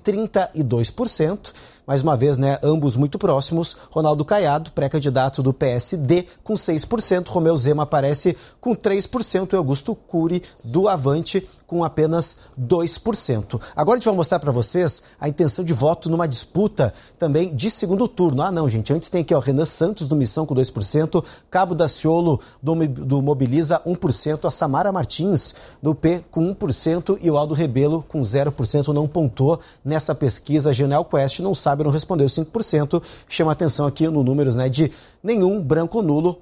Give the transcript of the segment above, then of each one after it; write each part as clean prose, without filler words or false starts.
32%. Mais uma vez, né, ambos muito próximos. Ronaldo Caiado, pré-candidato do PSD, com 6%. Romeu Zema aparece com 3%. E Augusto Cury, do Avante, com apenas 2%. Agora a gente vai mostrar para vocês a intenção de voto numa disputa também de segundo turno. Ah, não, gente. Antes tem aqui o Renan Santos, do Missão, com 2%. Cabo Daciolo, do Mobiliza, 1%. A Samara Martins, do P, com 1%. E o Aldo Rebelo, com 0%. Não pontuou nessa pesquisa. A Genial Quest não sabe, não respondeu 5%. Chama atenção aqui no números, né, de nenhum, branco ou nulo,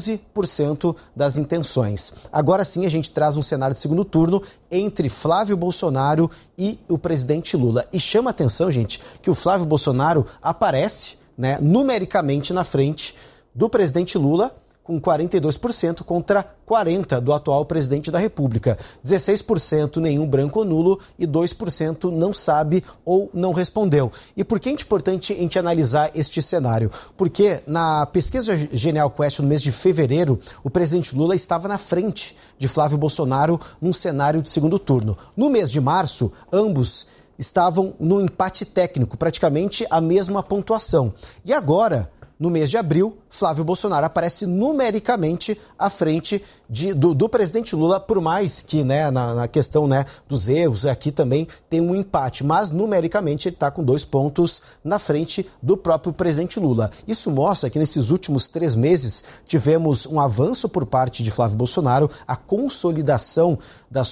11% das intenções. Agora sim a gente traz um cenário de segundo turno entre Flávio Bolsonaro e o presidente Lula. E chama atenção, gente, que o Flávio Bolsonaro aparece, né, numericamente na frente do presidente Lula, com 42% contra 40% do atual presidente da República. 16% nenhum, branco ou nulo, e 2% não sabe ou não respondeu. E por que é importante a gente analisar este cenário? Porque na pesquisa Genial Quest no mês de fevereiro, o presidente Lula estava na frente de Flávio Bolsonaro num cenário de segundo turno. No mês de março, ambos estavam no empate técnico, praticamente a mesma pontuação. E agora, no mês de abril, Flávio Bolsonaro aparece numericamente à frente do presidente Lula, por mais que, né, na questão, né, dos erros, aqui também tem um empate, mas numericamente ele está com 2 pontos na frente do próprio presidente Lula. Isso mostra que nesses últimos 3 meses tivemos um avanço por parte de Flávio Bolsonaro, a consolidação da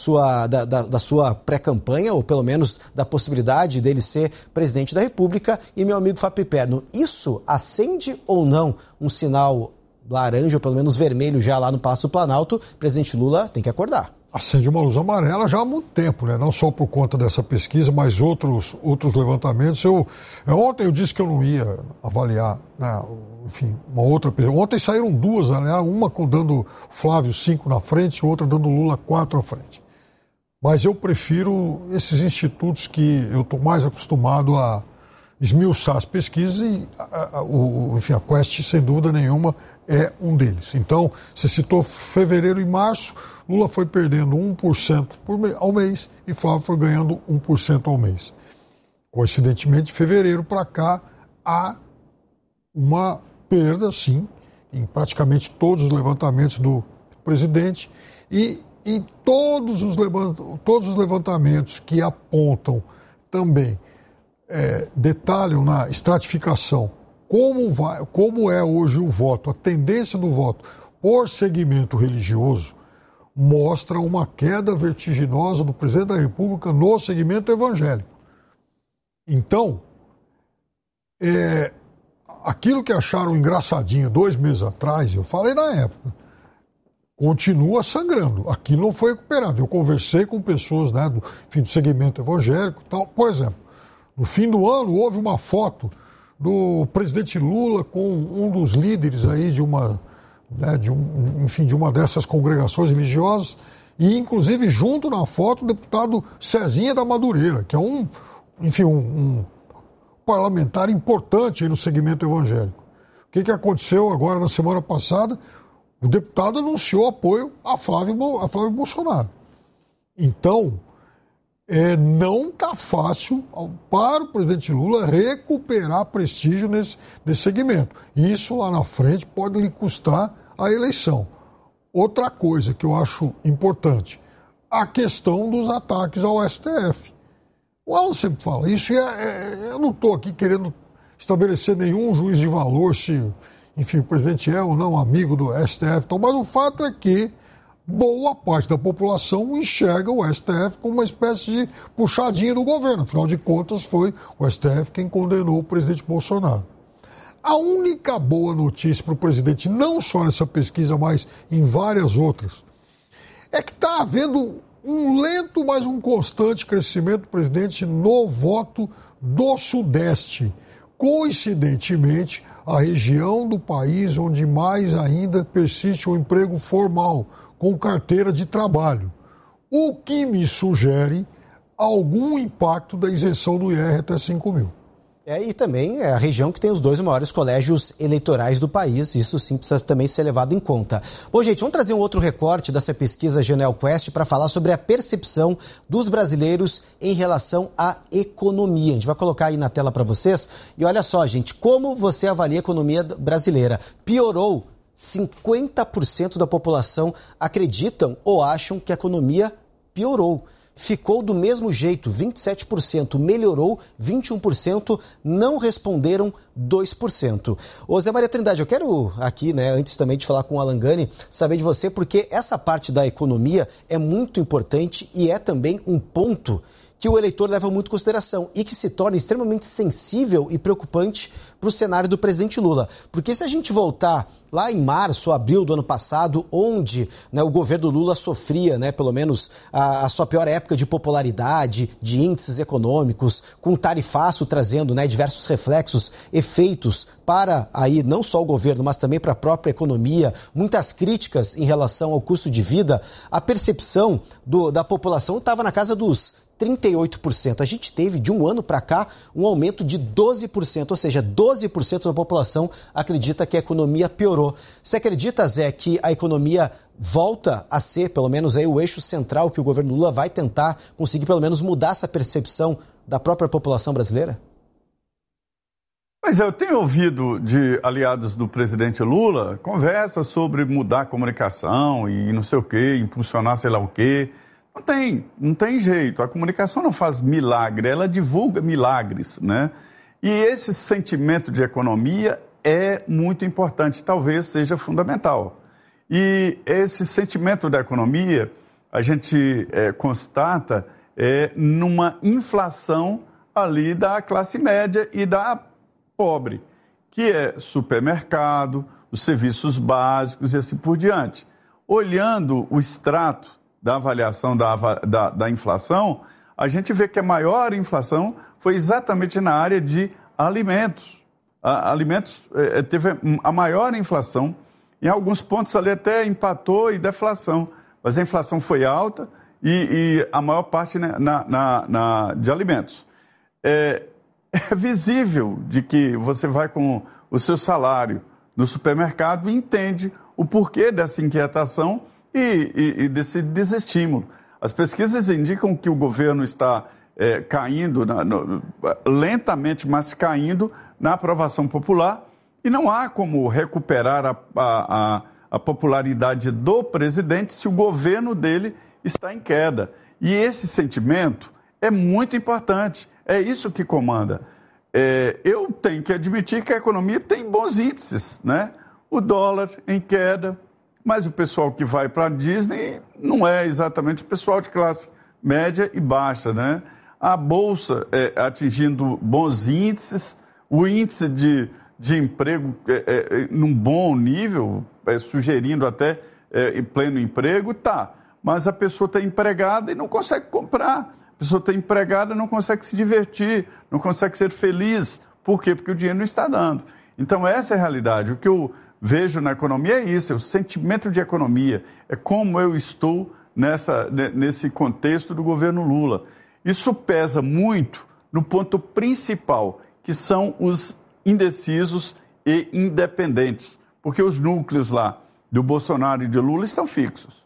sua pré-campanha, ou pelo menos da possibilidade dele ser presidente da República. E, meu amigo Fábio Piperno, isso acende ou não um sinal laranja, ou pelo menos vermelho já lá no Palácio do Planalto? O presidente Lula tem que acordar. Acende uma luz amarela já há muito tempo, né? Não só por conta dessa pesquisa, mas outros levantamentos. Ontem eu disse que eu não ia avaliar, né, enfim, uma outra pesquisa. Ontem saíram 2, né? Uma dando Flávio 5 na frente, outra dando Lula 4 à frente. Mas eu prefiro esses institutos que eu estou mais acostumado a esmiuçar as pesquisas e, enfim, a Quest, sem dúvida nenhuma, é um deles. Então, você citou fevereiro e março, Lula foi perdendo 1% ao mês e Flávio foi ganhando 1% ao mês. Coincidentemente, de fevereiro para cá, há uma perda, sim, em praticamente todos os levantamentos do presidente e em todos os levantamentos que apontam também, detalham na estratificação como é hoje o voto, a tendência do voto por segmento religioso, mostra uma queda vertiginosa do presidente da República no segmento evangélico. Então, aquilo que acharam engraçadinho 2 meses atrás, eu falei na época, continua sangrando. Aquilo não foi recuperado. Eu conversei com pessoas, né, do segmento evangélico e tal. Por exemplo, no fim do ano houve uma foto do presidente Lula com um dos líderes aí de uma dessas congregações religiosas e, inclusive, junto na foto, o deputado Cezinha da Madureira, que é um parlamentar importante aí no segmento evangélico. O que aconteceu agora na semana passada? O deputado anunciou apoio a Flávio Bolsonaro. Então, não está fácil para o presidente Lula recuperar prestígio nesse segmento. Isso lá na frente pode lhe custar a eleição. Outra coisa que eu acho importante, a questão dos ataques ao STF. O Alan sempre fala isso, eu não estou aqui querendo estabelecer nenhum juízo de valor se, enfim, o presidente é ou não amigo do STF, mas o fato é que boa parte da população enxerga o STF como uma espécie de puxadinha do governo. Afinal de contas, foi o STF quem condenou o presidente Bolsonaro. A única boa notícia para o presidente, não só nessa pesquisa, mas em várias outras, é que está havendo um lento, mas um constante crescimento do presidente no voto do Sudeste. Coincidentemente, a região do país onde mais ainda persiste o emprego formal, com carteira de trabalho, o que me sugere algum impacto da isenção do IR até 5 mil. E também é a região que tem os 2 maiores colégios eleitorais do país. Isso sim precisa também ser levado em conta. Bom, gente, vamos trazer um outro recorte dessa pesquisa Genial Quest para falar sobre a percepção dos brasileiros em relação à economia. A gente vai colocar aí na tela para vocês. E olha só, gente, como você avalia a economia brasileira? Piorou? 50% da população acreditam ou acham que a economia piorou. Ficou do mesmo jeito, 27%, melhorou, 21%, não responderam 2%. Ô Zé Maria Trindade, eu quero aqui, antes também de falar com o Alan Gani, saber de você, porque essa parte da economia é muito importante e é também um ponto que o eleitor leva muito em consideração e que se torna extremamente sensível e preocupante para o cenário do presidente Lula. Porque se a gente voltar lá em março, abril do ano passado, onde o governo Lula sofria, pelo menos a sua pior época de popularidade, de índices econômicos, com o tarifaço trazendo diversos reflexos, efeitos para aí não só o governo, mas também para a própria economia, muitas críticas em relação ao custo de vida, a percepção da população estava na casa dos 38%. A gente teve, de um ano para cá, um aumento de 12%, ou seja, 12% da população acredita que a economia piorou. Você acredita, Zé, que a economia volta a ser, pelo menos, aí, o eixo central que o governo Lula vai tentar conseguir, pelo menos, mudar essa percepção da própria população brasileira? Mas eu tenho ouvido de aliados do presidente Lula conversas sobre mudar a comunicação e não sei o quê, impulsionar sei lá o quê. Não tem jeito. A comunicação não faz milagre, ela divulga milagres, né? E esse sentimento de economia é muito importante, talvez seja fundamental. E esse sentimento da economia, a gente constata numa inflação ali da classe média e da pobre, que é supermercado, os serviços básicos e assim por diante. Olhando o extrato da avaliação da inflação, a gente vê que a maior inflação foi exatamente na área de alimentos. Alimentos teve a maior inflação, em alguns pontos ali até empatou e deflação, mas a inflação foi alta e a maior parte de alimentos. É visível de que você vai com o seu salário no supermercado e entende o porquê dessa inquietação e desse desestímulo. As pesquisas indicam que o governo está caindo, lentamente, mas caindo na aprovação popular, e não há como recuperar a popularidade do presidente se o governo dele está em queda. E esse sentimento é muito importante, é isso que comanda. Eu tenho que admitir que a economia tem bons índices, né? O dólar em queda, mas o pessoal que vai para a Disney não é exatamente o pessoal de classe média e baixa, né? A Bolsa atingindo bons índices, o índice de emprego num bom nível, sugerindo até pleno emprego, tá. Mas a pessoa está empregada e não consegue comprar. A pessoa está empregada e não consegue se divertir, não consegue ser feliz. Por quê? Porque o dinheiro não está dando. Então, essa é a realidade. O que eu vejo na economia é isso, é o sentimento de economia, é como eu estou nesse contexto do governo Lula. Isso pesa muito no ponto principal, que são os indecisos e independentes, porque os núcleos lá do Bolsonaro e de Lula estão fixos.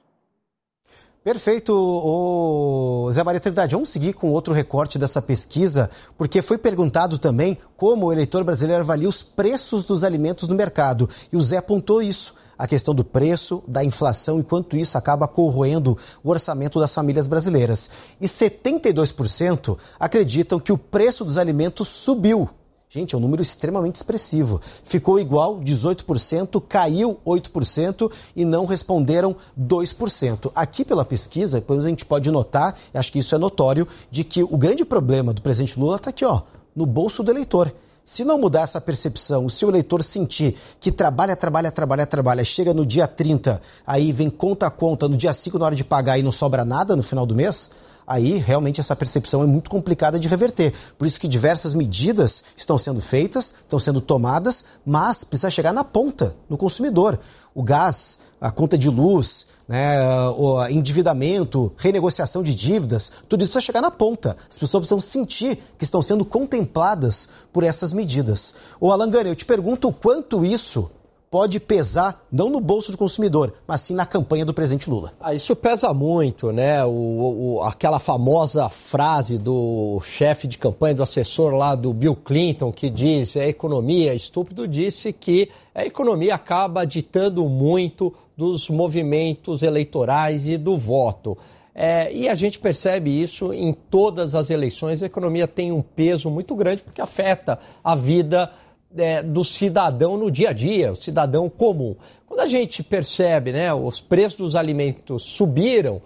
Perfeito, Zé Maria Trindade. Vamos seguir com outro recorte dessa pesquisa, porque foi perguntado também como o eleitor brasileiro avalia os preços dos alimentos no mercado. E o Zé apontou isso, a questão do preço, da inflação e quanto isso acaba corroendo o orçamento das famílias brasileiras. E 72% acreditam que o preço dos alimentos subiu. Gente, é um número extremamente expressivo. Ficou igual, 18%, caiu 8% e não responderam 2%. Aqui pela pesquisa, depois a gente pode notar, e acho que isso é notório, de que o grande problema do presidente Lula está aqui, no bolso do eleitor. Se não mudar essa percepção, se o eleitor sentir que trabalha, chega no dia 30, aí vem conta a conta, no dia 5 na hora de pagar e não sobra nada no final do mês, aí realmente essa percepção é muito complicada de reverter. Por isso que diversas medidas estão sendo feitas, estão sendo tomadas, mas precisa chegar na ponta, no consumidor. O gás, a conta de luz, o endividamento, renegociação de dívidas, tudo isso precisa chegar na ponta. As pessoas precisam sentir que estão sendo contempladas por essas medidas. Ô Alan Gani, eu te pergunto o quanto isso pode pesar, não no bolso do consumidor, mas sim na campanha do presidente Lula. Isso pesa muito, né? Aquela famosa frase do chefe de campanha, do assessor lá do Bill Clinton, que diz, a economia, estúpido, disse que a economia acaba ditando muito dos movimentos eleitorais e do voto. E a gente percebe isso em todas as eleições. A economia tem um peso muito grande porque afeta a vida do cidadão no dia a dia, o cidadão comum. Quando a gente percebe, os preços dos alimentos subiu,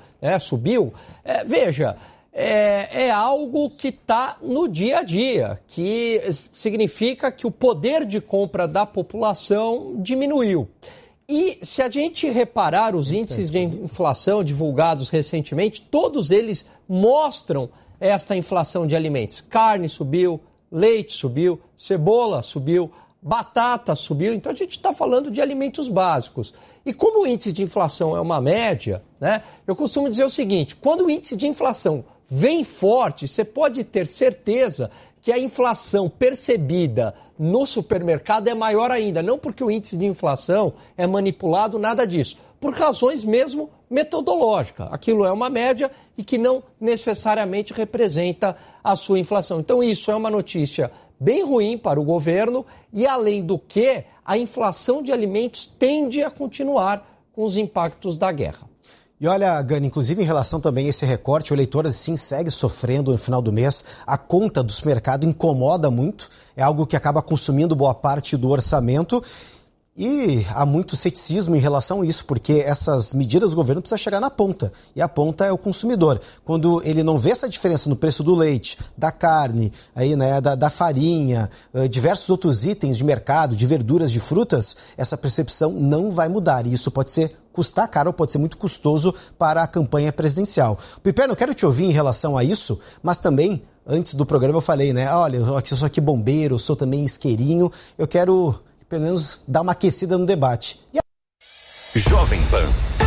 veja, é algo que está no dia a dia, que significa que o poder de compra da população diminuiu. E se a gente reparar os índices de inflação divulgados recentemente, todos eles mostram esta inflação de alimentos. Carne subiu, leite subiu, cebola subiu, batata subiu. Então a gente está falando de alimentos básicos. E como o índice de inflação é uma média, eu costumo dizer o seguinte, quando o índice de inflação vem forte, você pode ter certeza que a inflação percebida no supermercado é maior ainda. Não porque o índice de inflação é manipulado, nada disso. Por razões mesmo metodológicas. Aquilo é uma média e que não necessariamente representa a sua inflação. Então isso é uma notícia bem ruim para o governo e, além do que, a inflação de alimentos tende a continuar com os impactos da guerra. E olha, Gani, inclusive em relação também a esse recorte, o eleitor assim segue sofrendo no final do mês. A conta do supermercado incomoda muito, é algo que acaba consumindo boa parte do orçamento. E há muito ceticismo em relação a isso, porque essas medidas do governo precisam chegar na ponta. E a ponta é o consumidor. Quando ele não vê essa diferença no preço do leite, da carne, da farinha, diversos outros itens de mercado, de verduras, de frutas, essa percepção não vai mudar. E isso pode custar caro ou pode ser muito custoso para a campanha presidencial. Piperno, eu quero te ouvir em relação a isso, mas também, antes do programa eu falei, olha, eu sou aqui bombeiro, eu sou também isqueirinho, eu quero pelo menos dar uma aquecida no debate. Jovem Pan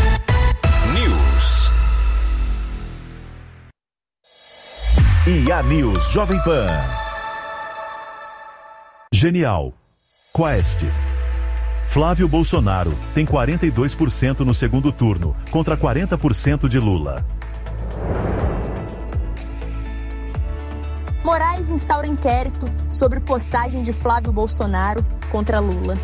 News. IA News Jovem Pan. Genial. Quest. Flávio Bolsonaro tem 42% no segundo turno, contra 40% de Lula. Moraes instaura inquérito sobre postagem de Flávio Bolsonaro contra Lula.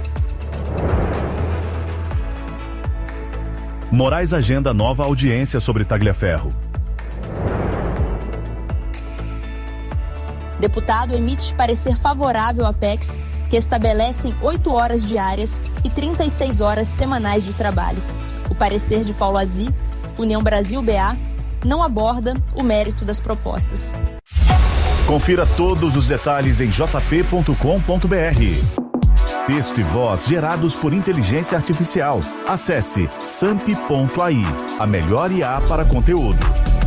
Moraes agenda nova audiência sobre Tagliaferro. Deputado emite parecer favorável à PECs, que estabelecem 8 horas diárias e 36 horas semanais de trabalho. O parecer de Paulo Azy, União Brasil BA, não aborda o mérito das propostas. Confira todos os detalhes em jp.com.br. Texto e voz gerados por inteligência artificial. Acesse samp.ai, a melhor IA para conteúdo.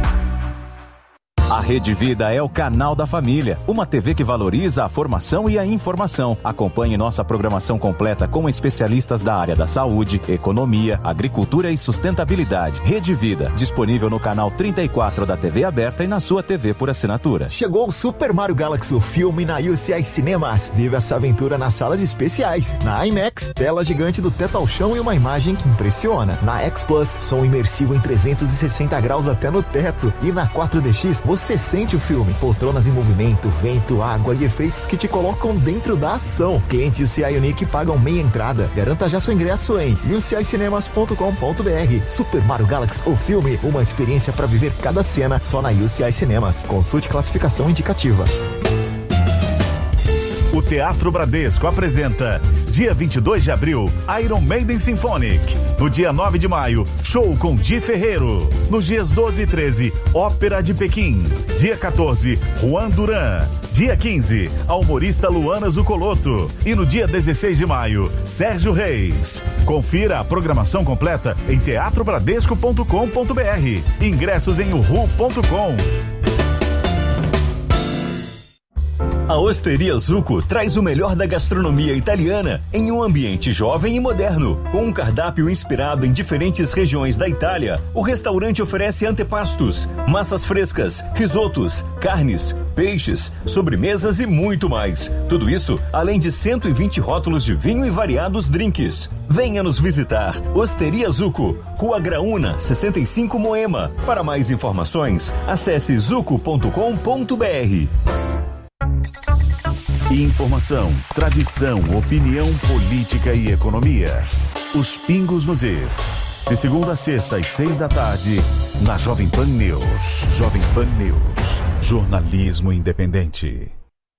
A Rede Vida é o canal da família, uma TV que valoriza a formação e a informação. Acompanhe nossa programação completa com especialistas da área da saúde, economia, agricultura e sustentabilidade. Rede Vida, disponível no canal 34 da TV aberta e na sua TV por assinatura. Chegou o Super Mario Galaxy, o filme na UCI Cinemas. Vive essa aventura nas salas especiais. Na IMAX, tela gigante do teto ao chão e uma imagem que impressiona. Na X Plus, som imersivo em 360 graus até no teto. E na 4DX, você sente o filme, poltronas em movimento, vento, água e efeitos que te colocam dentro da ação. Clientes UCI Unique pagam meia entrada. Garanta já seu ingresso em ucicinemas.com.br. Super Mario Galaxy, o filme, uma experiência para viver cada cena só na UCI Cinemas. Consulte classificação indicativa. O Teatro Bradesco apresenta, dia 22 de abril, Iron Maiden Symphonic. No dia 9 de maio, show com Di Ferreiro. Nos dias 12 e 13, Ópera de Pequim. Dia 14, Juan Duran. Dia 15, a humorista Luana Zucoloto. E no dia 16 de maio, Sérgio Reis. Confira a programação completa em teatrobradesco.com.br. Ingressos em uhu.com. A Osteria Zucco traz o melhor da gastronomia italiana em um ambiente jovem e moderno. Com um cardápio inspirado em diferentes regiões da Itália, o restaurante oferece antepastos, massas frescas, risotos, carnes, peixes, sobremesas e muito mais. Tudo isso além de 120 rótulos de vinho e variados drinks. Venha nos visitar. Osteria Zucco, Rua Graúna, 65 Moema. Para mais informações, acesse zucco.com.br. Informação, tradição, opinião, política e economia. Os pingos nos is. De segunda a sexta às 6 da tarde, na Jovem Pan News. Jovem Pan News. Jornalismo independente.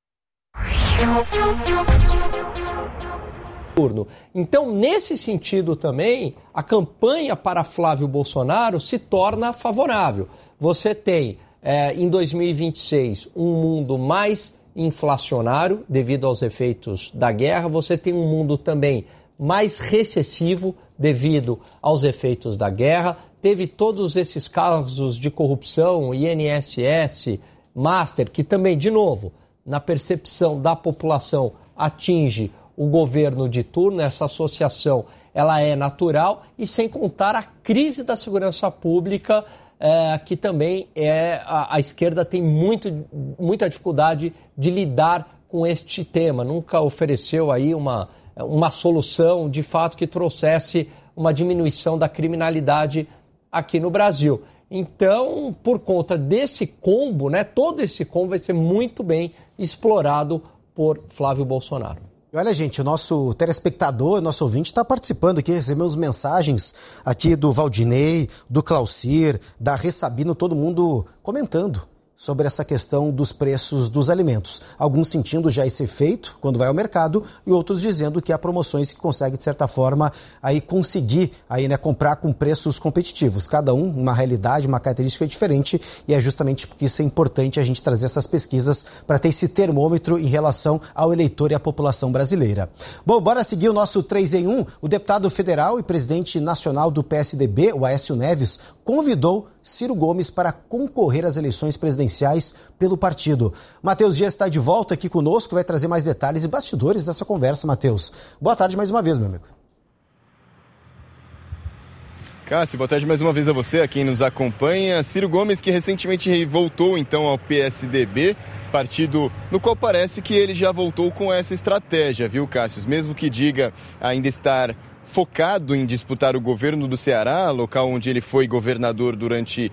Então, nesse sentido também, a campanha para Flávio Bolsonaro se torna favorável. Você tem, em 2026, um mundo mais inflacionário devido aos efeitos da guerra, você tem um mundo também mais recessivo devido aos efeitos da guerra, teve todos esses casos de corrupção, INSS, Master, que também, de novo, na percepção da população, atinge o governo de turno. Essa associação ela é natural, e sem contar a crise da segurança pública, que também a esquerda tem muita dificuldade de lidar com este tema. Nunca ofereceu aí uma solução, de fato, que trouxesse uma diminuição da criminalidade aqui no Brasil. Então, por conta desse combo, todo esse combo vai ser muito bem explorado por Flávio Bolsonaro. E olha, gente, o nosso telespectador, nosso ouvinte está participando aqui, recebemos mensagens aqui do Valdinei, do Claucir, da Ressabino, todo mundo comentando sobre essa questão dos preços dos alimentos. Alguns sentindo já esse efeito quando vai ao mercado, e outros dizendo que há promoções que conseguem, de certa forma, aí conseguir comprar com preços competitivos. Cada um, uma realidade, uma característica diferente, e é justamente porque isso é importante a gente trazer essas pesquisas para ter esse termômetro em relação ao eleitor e à população brasileira. Bom, bora seguir o nosso 3 em 1. O deputado federal e presidente nacional do PSDB, o Aécio Neves, convidou Ciro Gomes para concorrer às eleições presidenciais pelo partido. Matheus Dias está de volta aqui conosco, vai trazer mais detalhes e bastidores dessa conversa. Matheus, boa tarde mais uma vez, meu amigo. Cássio, boa tarde mais uma vez a você, a quem nos acompanha. Ciro Gomes, que recentemente voltou então ao PSDB, partido no qual parece que ele já voltou com essa estratégia, viu, Cássio? Mesmo que diga ainda estar focado em disputar o governo do Ceará, local onde ele foi governador durante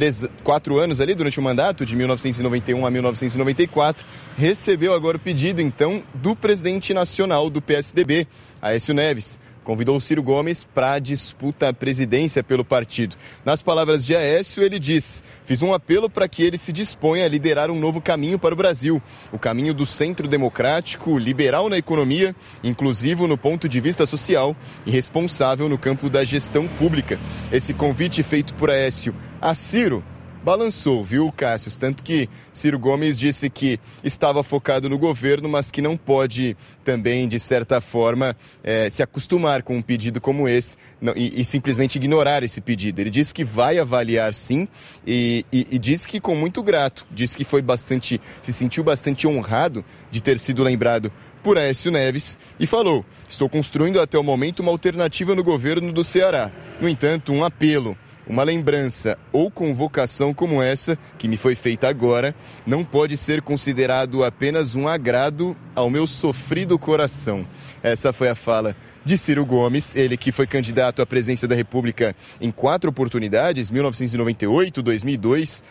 4 anos ali, durante o mandato de 1991 a 1994, recebeu agora o pedido, então, do presidente nacional do PSDB, Aécio Neves. Convidou Ciro Gomes para a disputa à presidência pelo partido. Nas palavras de Aécio, ele diz: fiz um apelo para que ele se disponha a liderar um novo caminho para o Brasil. O caminho do centro democrático, liberal na economia, inclusivo no ponto de vista social e responsável no campo da gestão pública. Esse convite feito por Aécio a Ciro balançou, viu, Cássio? Tanto que Ciro Gomes disse que estava focado no governo, mas que não pode também, de certa forma, se acostumar com um pedido como esse e simplesmente ignorar esse pedido. Ele disse que vai avaliar sim e disse que com muito grato, disse que se sentiu bastante honrado de ter sido lembrado por Aécio Neves e falou: estou construindo até o momento uma alternativa no governo do Ceará. No entanto, um apelo, uma lembrança ou convocação como essa, que me foi feita agora, não pode ser considerado apenas um agrado ao meu sofrido coração. Essa foi a fala de Ciro Gomes, ele que foi candidato à presidência da República em 4 oportunidades, 1998, 2002,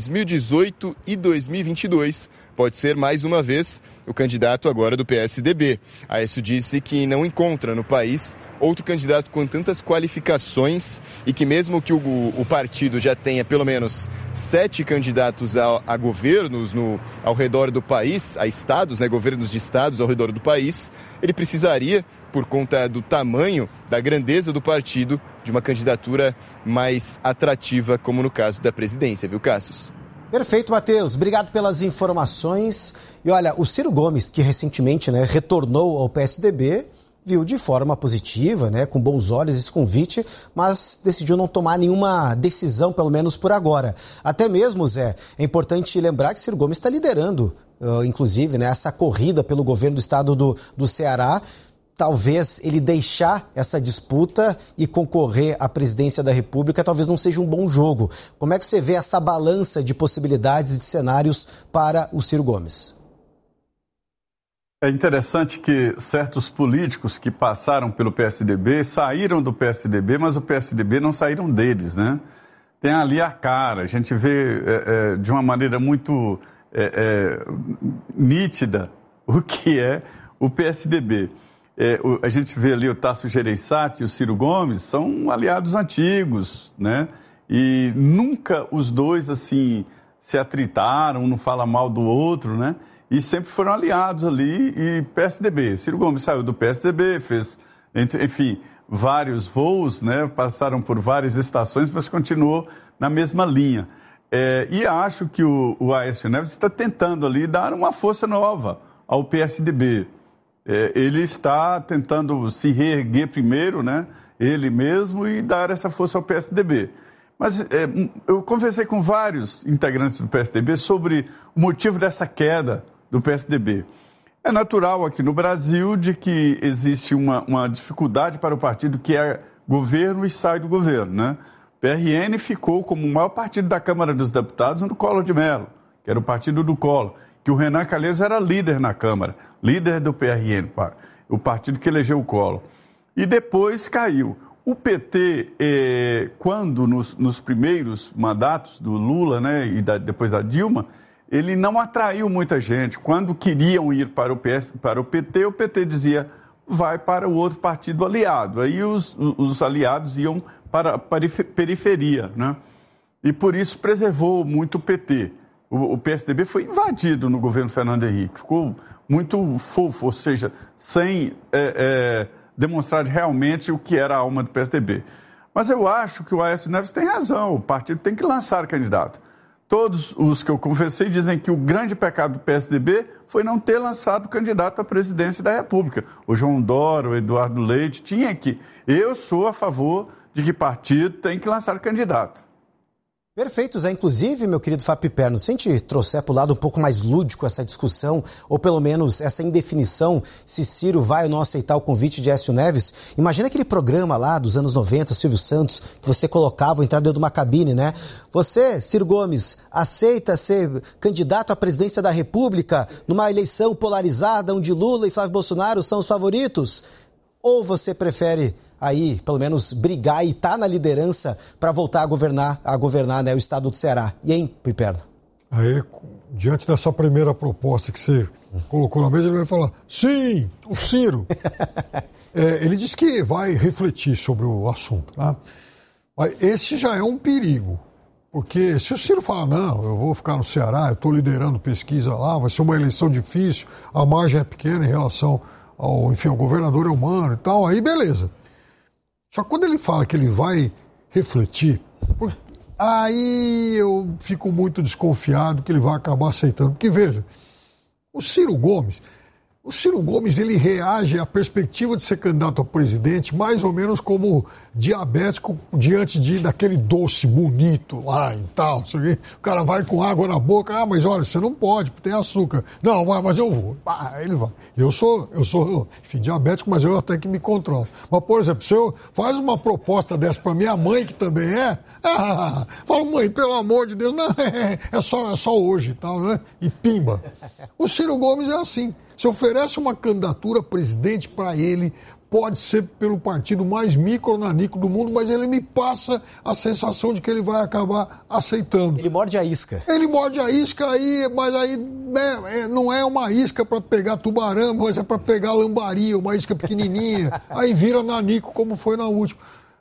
2018 e 2022. Pode ser mais uma vez o candidato agora do PSDB. Aécio disse que não encontra no país outro candidato com tantas qualificações e que mesmo que o partido já tenha pelo menos 7 candidatos a governos ao redor do país, a estados, governos de estados ao redor do país, ele precisaria, por conta do tamanho, da grandeza do partido, de uma candidatura mais atrativa, como no caso da presidência, viu, Cássio? Perfeito, Matheus. Obrigado pelas informações. E olha, o Ciro Gomes, que recentemente retornou ao PSDB, viu de forma positiva, com bons olhos esse convite, mas decidiu não tomar nenhuma decisão, pelo menos por agora. Até mesmo, Zé, é importante lembrar que Ciro Gomes está liderando, inclusive, essa corrida pelo governo do estado do Ceará. Talvez ele deixar essa disputa e concorrer à presidência da República talvez não seja um bom jogo. Como é que você vê essa balança de possibilidades e de cenários para o Ciro Gomes? É interessante que certos políticos que passaram pelo PSDB saíram do PSDB, mas o PSDB não saíram deles, né? Tem ali a cara, a gente vê de uma maneira muito nítida o que é o PSDB. A gente vê ali o Tasso Gereissati e o Ciro Gomes, são aliados antigos, né? E nunca os dois, assim, se atritaram, um não fala mal do outro, né? E sempre foram aliados ali e PSDB. Ciro Gomes saiu do PSDB, fez, enfim, vários voos, né? Passaram por várias estações, mas continuou na mesma linha. E acho que o Aécio Neves está tentando ali dar uma força nova ao PSDB. Ele está tentando se reerguer primeiro, né? Ele mesmo, e dar essa força ao PSDB. Mas eu conversei com vários integrantes do PSDB sobre o motivo dessa queda do PSDB. É natural aqui no Brasil de que existe uma dificuldade para o partido que é governo e sai do governo, né? O PRN ficou como o maior partido da Câmara dos Deputados no Collor de Mello, que era o partido do Collor, que o Renan Calheiros era líder na Câmara, líder do PRN, o partido que elegeu o Collor. E depois caiu. O PT, quando nos primeiros mandatos do Lula, né, e depois da Dilma, ele não atraiu muita gente. Quando queriam ir para o PT dizia, vai para o outro partido aliado. Aí os aliados iam para a periferia, né? E por isso preservou muito o PT. O PSDB foi invadido no governo Fernando Henrique, ficou muito fofo, ou seja, sem demonstrar realmente o que era a alma do PSDB. Mas eu acho que o Aécio Neves tem razão, o partido tem que lançar candidato. Todos os que eu conversei dizem que o grande pecado do PSDB foi não ter lançado candidato à presidência da República. O João Dória, o Eduardo Leite, tinha que... Eu sou a favor de que partido tem que lançar candidato. Perfeito, Zé. Inclusive, meu querido Fábio Perno, se a gente trouxer para o lado um pouco mais lúdico essa discussão, ou pelo menos essa indefinição, se Ciro vai ou não aceitar o convite de Aécio Neves, imagina aquele programa lá dos anos 90, Silvio Santos, que você colocava, entrar dentro de uma cabine, né? Você, Ciro Gomes, aceita ser candidato à presidência da República numa eleição polarizada, onde Lula e Flávio Bolsonaro são os favoritos? Ou você prefere aí, pelo menos, brigar e estar na liderança para voltar a governar o estado do Ceará? E aí, Piperno? Aí, diante dessa primeira proposta que você colocou na mesa, ele vai falar, sim, o Ciro. Ele disse que vai refletir sobre o assunto, né? Mas esse já é um perigo, porque se o Ciro falar, não, eu vou ficar no Ceará, eu estou liderando pesquisa lá, vai ser uma eleição difícil, a margem é pequena em relação ao, enfim, o governador é humano e tal, aí beleza. Só que quando ele fala que ele vai refletir, aí eu fico muito desconfiado que ele vai acabar aceitando. Porque, veja, o Ciro Gomes, ele reage à perspectiva de ser candidato a presidente mais ou menos como diabético diante daquele doce bonito lá e tal. O cara vai com água na boca, mas olha, você não pode, tem açúcar. Não, vai, mas eu vou. Ele vai. Eu sou, enfim, diabético, mas eu até que me controlo. Mas, por exemplo, se eu faz uma proposta dessa para minha mãe, que também falo, mãe, pelo amor de Deus, não, é só hoje e tal, né? E pimba. O Ciro Gomes é assim. Se oferece uma candidatura a presidente para ele, pode ser pelo partido mais micro-nanico do mundo, mas ele me passa a sensação de que ele vai acabar aceitando. Ele morde a isca. Ele morde a isca, mas aí não é uma isca para pegar tubarão, mas é para pegar lambari, uma isca pequenininha. Aí vira nanico, como foi na última.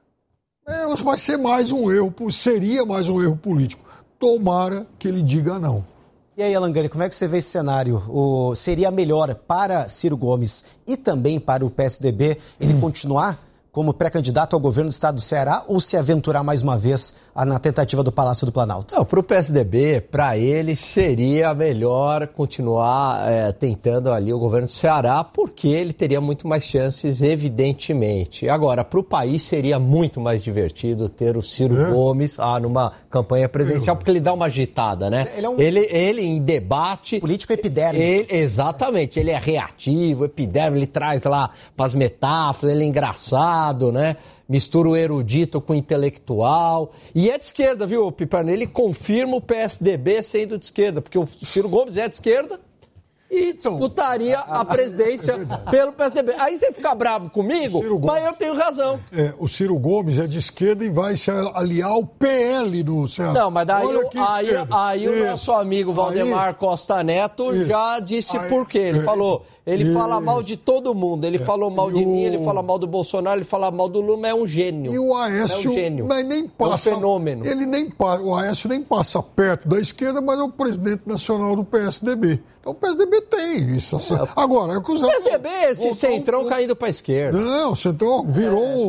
Vai ser mais um erro, seria mais um erro político. Tomara que ele diga não. E aí, Alangani, como é que você vê esse cenário? Seria melhor para Ciro Gomes e também para o PSDB ele continuar como pré-candidato ao governo do estado do Ceará ou se aventurar mais uma vez na tentativa do Palácio do Planalto? Não, para o PSDB, para ele seria melhor continuar tentando ali o governo do Ceará, porque ele teria muito mais chances, evidentemente. Agora, para o país seria muito mais divertido ter o Ciro Gomes numa campanha presidencial, porque ele dá uma agitada, né? Ele em debate... Político epidérmico. Exatamente, ele é reativo, epidérmico, ele traz lá umas metáforas, ele é engraçado, né? Mistura o erudito com o intelectual. E é de esquerda, viu, Piperno? Ele confirma o PSDB sendo de esquerda, porque o Ciro Gomes é de esquerda e disputaria a presidência pelo PSDB. Aí você fica bravo comigo, mas eu tenho razão. O Ciro Gomes é de esquerda e vai se aliar ao PL do Ceará. Não, mas daí o nosso amigo Valdemar Costa Neto já disse por quê. Ele falou... Ele fala mal de todo mundo. Ele falou mal de mim, ele fala mal do Bolsonaro, ele fala mal do Lula, mas é um gênio. E o Aécio mas nem passa... É um fenômeno. O Aécio nem passa perto da esquerda, mas é o presidente nacional do PSDB. Então o PSDB tem isso. Agora, é o que os... O PSDB é esse centrão caindo para a esquerda. Não, o centrão virou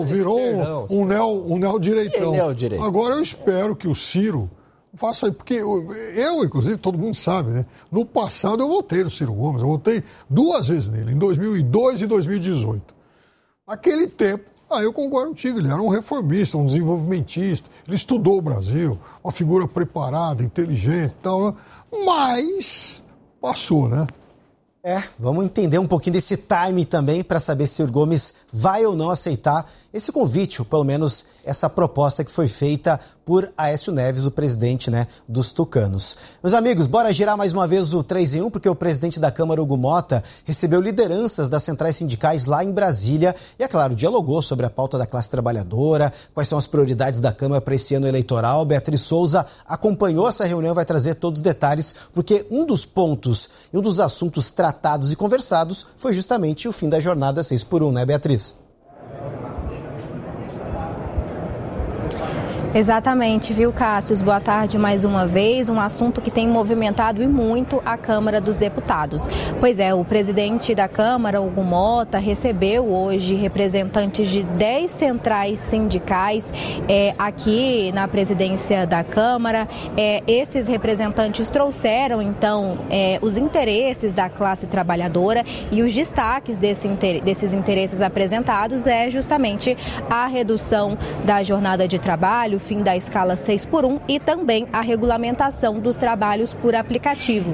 um neodireitão. Agora eu espero que o Ciro... faça aí, porque eu, inclusive, todo mundo sabe, né? No passado eu votei no Ciro Gomes, eu votei 2 vezes nele, em 2002 e 2018. Naquele tempo, eu concordo contigo, ele era um reformista, um desenvolvimentista, ele estudou o Brasil, uma figura preparada, inteligente e tal, né? Mas passou, né? Vamos entender um pouquinho desse time também para saber se o Ciro Gomes vai ou não aceitar esse convite, ou pelo menos essa proposta que foi feita por Aécio Neves, o presidente, né, dos tucanos. Meus amigos, bora girar mais uma vez o 3 em 1, porque o presidente da Câmara, Hugo Mota, recebeu lideranças das centrais sindicais lá em Brasília e, é claro, dialogou sobre a pauta da classe trabalhadora, quais são as prioridades da Câmara para esse ano eleitoral. Beatriz Souza acompanhou essa reunião e vai trazer todos os detalhes, porque um dos pontos e um dos assuntos tratados e conversados foi justamente o fim da jornada 6x1, né, Beatriz? Exatamente, viu, Cássio? Boa tarde mais uma vez. Um assunto que tem movimentado e muito a Câmara dos Deputados. Pois é, o presidente da Câmara, Hugo Mota, recebeu hoje representantes de 10 centrais sindicais aqui na presidência da Câmara. Esses representantes trouxeram, então, os interesses da classe trabalhadora e os destaques desses interesses apresentados é justamente a redução da jornada de trabalho, fim da escala 6x1 e também a regulamentação dos trabalhos por aplicativos.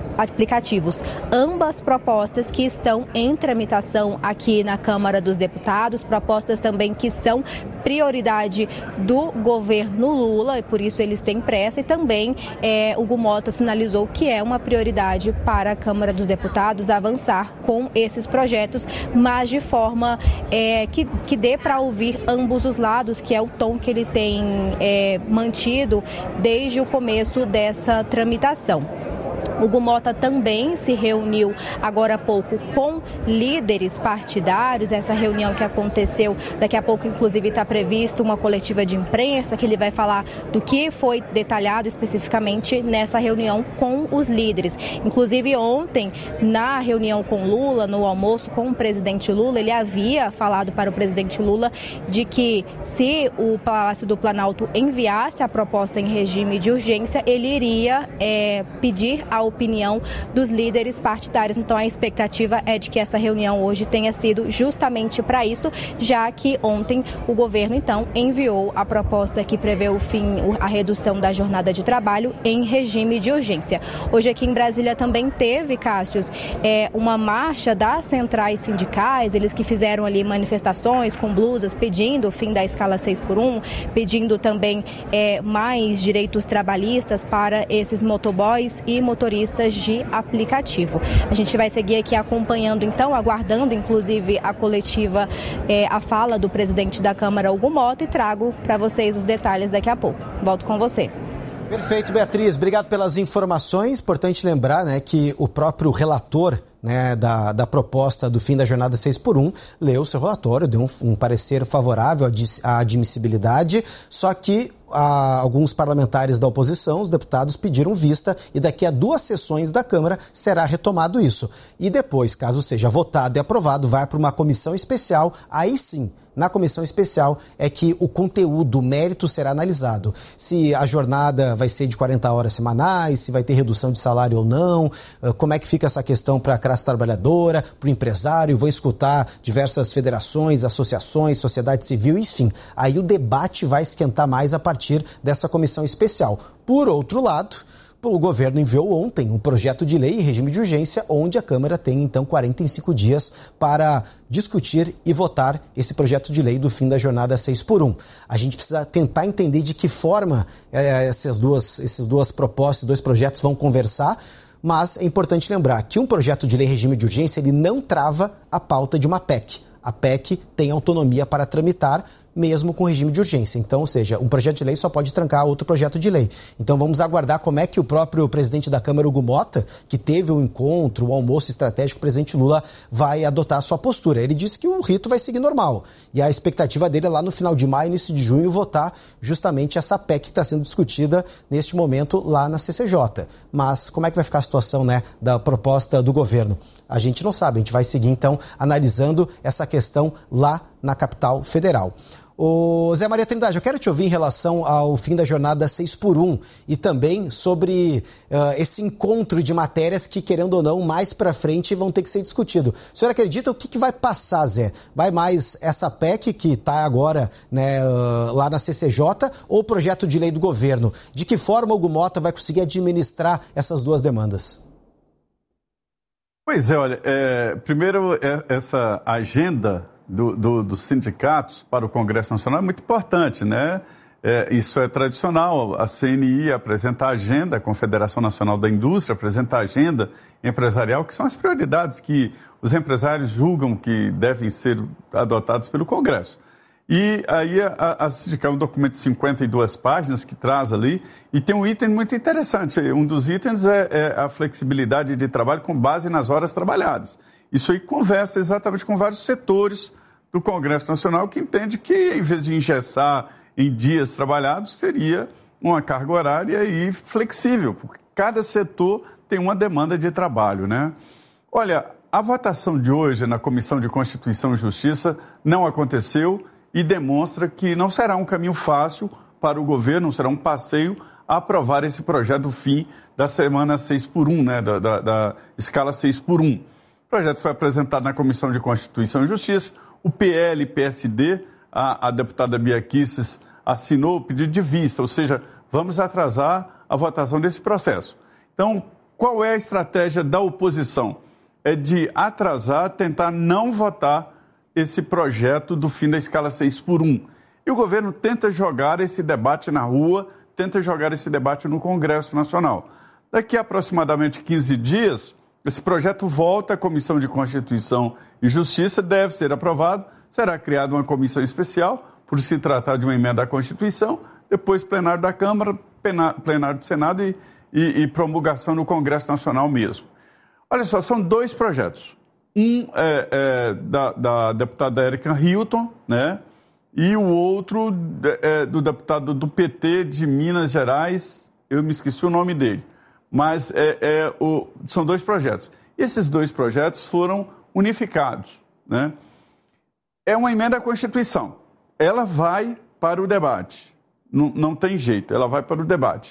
Ambas propostas que estão em tramitação aqui na Câmara dos Deputados, propostas também que são prioridade do governo Lula, e por isso eles têm pressa, e também Hugo Mota sinalizou que é uma prioridade para a Câmara dos Deputados avançar com esses projetos, mas de forma que dê para ouvir ambos os lados, que é o tom que ele tem mantido desde o começo dessa tramitação. Hugo Mota também se reuniu agora há pouco com líderes partidários. Essa reunião que aconteceu, daqui a pouco inclusive está previsto uma coletiva de imprensa que ele vai falar do que foi detalhado especificamente nessa reunião com os líderes. Inclusive ontem, na reunião com Lula, no almoço com o presidente Lula, ele havia falado para o presidente Lula de que se o Palácio do Planalto enviasse a proposta em regime de urgência, ele iria pedir a opinião dos líderes partidários. Então a expectativa é de que essa reunião hoje tenha sido justamente para isso, já que ontem o governo então enviou a proposta que prevê a redução da jornada de trabalho em regime de urgência. Hoje aqui em Brasília também teve, Cássio, uma marcha das centrais sindicais, eles que fizeram ali manifestações com blusas pedindo o fim da escala 6x1, pedindo também mais direitos trabalhistas para esses motoboys e motoristas de aplicativo. A gente vai seguir aqui acompanhando, então, aguardando, inclusive, a coletiva, a fala do presidente da Câmara, Hugo Mota, e trago para vocês os detalhes daqui a pouco. Volto com você. Perfeito, Beatriz. Obrigado pelas informações. Importante lembrar, né, que o próprio relator, né, da proposta do fim da jornada 6x1 leu o seu relatório, deu um parecer favorável à admissibilidade, só que alguns parlamentares da oposição, os deputados, pediram vista e daqui a 2 sessões da Câmara será retomado isso. E depois, caso seja votado e aprovado, vai para uma comissão especial, aí sim, na comissão especial é que o conteúdo, o mérito será analisado. Se a jornada vai ser de 40 horas semanais, se vai ter redução de salário ou não, como é que fica essa questão para a classe trabalhadora, para o empresário, vou escutar diversas federações, associações, sociedade civil, enfim. Aí o debate vai esquentar mais a partir dessa comissão especial. Por outro lado, o governo enviou ontem um projeto de lei em regime de urgência, onde a Câmara tem, então, 45 dias para discutir e votar esse projeto de lei do fim da jornada 6x1. A gente precisa tentar entender de que forma essas duas propostas, 2 projetos vão conversar, mas é importante lembrar que um projeto de lei em regime de urgência, ele não trava a pauta de uma PEC. A PEC tem autonomia para tramitar, mesmo com regime de urgência. Então, ou seja, um projeto de lei só pode trancar outro projeto de lei. Então, vamos aguardar como é que o próprio presidente da Câmara, Hugo Mota, que teve o encontro, o almoço estratégico, o presidente Lula vai adotar a sua postura. Ele disse que o rito vai seguir normal. E a expectativa dele é lá no final de maio, início de junho, votar justamente essa PEC que está sendo discutida neste momento lá na CCJ. Mas como é que vai ficar a situação, né, da proposta do governo? A gente não sabe. A gente vai seguir, então, analisando essa questão lá na capital federal. Ô Zé Maria Trindade, eu quero te ouvir em relação ao fim da jornada 6x1 e também sobre esse encontro de matérias que, querendo ou não, mais para frente vão ter que ser discutido. O senhor acredita o que vai passar, Zé? Vai mais essa PEC que está agora, né, lá na CCJ ou o projeto de lei do governo? De que forma o Hugo Mota vai conseguir administrar essas 2 demandas? Pois é, olha, primeiro essa agenda dos sindicatos para o Congresso Nacional é muito importante, né? Isso é tradicional, a CNI apresenta a agenda, a Confederação Nacional da Indústria apresenta a agenda empresarial, que são as prioridades que os empresários julgam que devem ser adotadas pelo Congresso. E aí a sindical é um documento de 52 páginas que traz ali, e tem um item muito interessante. Um dos itens é a flexibilidade de trabalho com base nas horas trabalhadas. Isso aí conversa exatamente com vários setores do Congresso Nacional que entende que, em vez de engessar em dias trabalhados, seria uma carga horária e flexível, porque cada setor tem uma demanda de trabalho, né? Olha, a votação de hoje na Comissão de Constituição e Justiça não aconteceu e demonstra que não será um caminho fácil para o governo, não será um passeio a aprovar esse projeto do fim da semana 6x1, né? Da escala 6x1. O projeto foi apresentado na Comissão de Constituição e Justiça. O PL e PSD, a deputada Bia Kicis, assinou o pedido de vista, ou seja, vamos atrasar a votação desse processo. Então, qual é a estratégia da oposição? É de atrasar, tentar não votar esse projeto do fim da escala 6x1. E o governo tenta jogar esse debate na rua, tenta jogar esse debate no Congresso Nacional. Daqui a aproximadamente 15 dias, esse projeto volta à Comissão de Constituição e Justiça, deve ser aprovado, será criada uma comissão especial, por se tratar de uma emenda à Constituição, depois plenário da Câmara, plenário do Senado e promulgação no Congresso Nacional mesmo. Olha só, são 2 projetos. Um é da deputada Érica Hilton, né? E o outro do deputado do PT de Minas Gerais, eu me esqueci o nome dele. Mas são 2 projetos. Esses 2 projetos foram unificados, né? É uma emenda à Constituição. Ela vai para o debate. Não tem jeito, ela vai para o debate.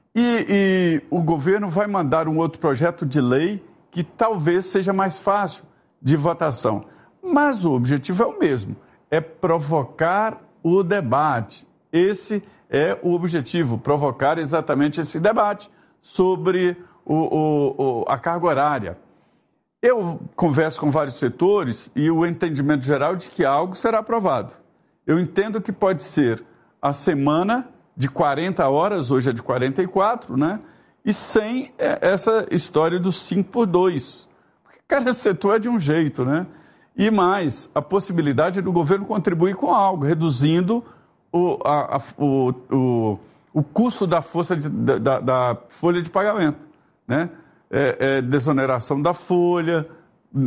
E o governo vai mandar um outro projeto de lei que talvez seja mais fácil de votação. Mas o objetivo é o mesmo, é provocar o debate. Esse é o objetivo, provocar exatamente esse debate sobre a carga horária. Eu converso com vários setores e o entendimento geral de que algo será aprovado. Eu entendo que pode ser a semana de 40 horas, hoje é de 44, né? E sem essa história dos 5x2. Porque cada setor é de um jeito, né? E mais, a possibilidade do governo contribuir com algo, reduzindo o custo da folha de pagamento, né? Desoneração da folha,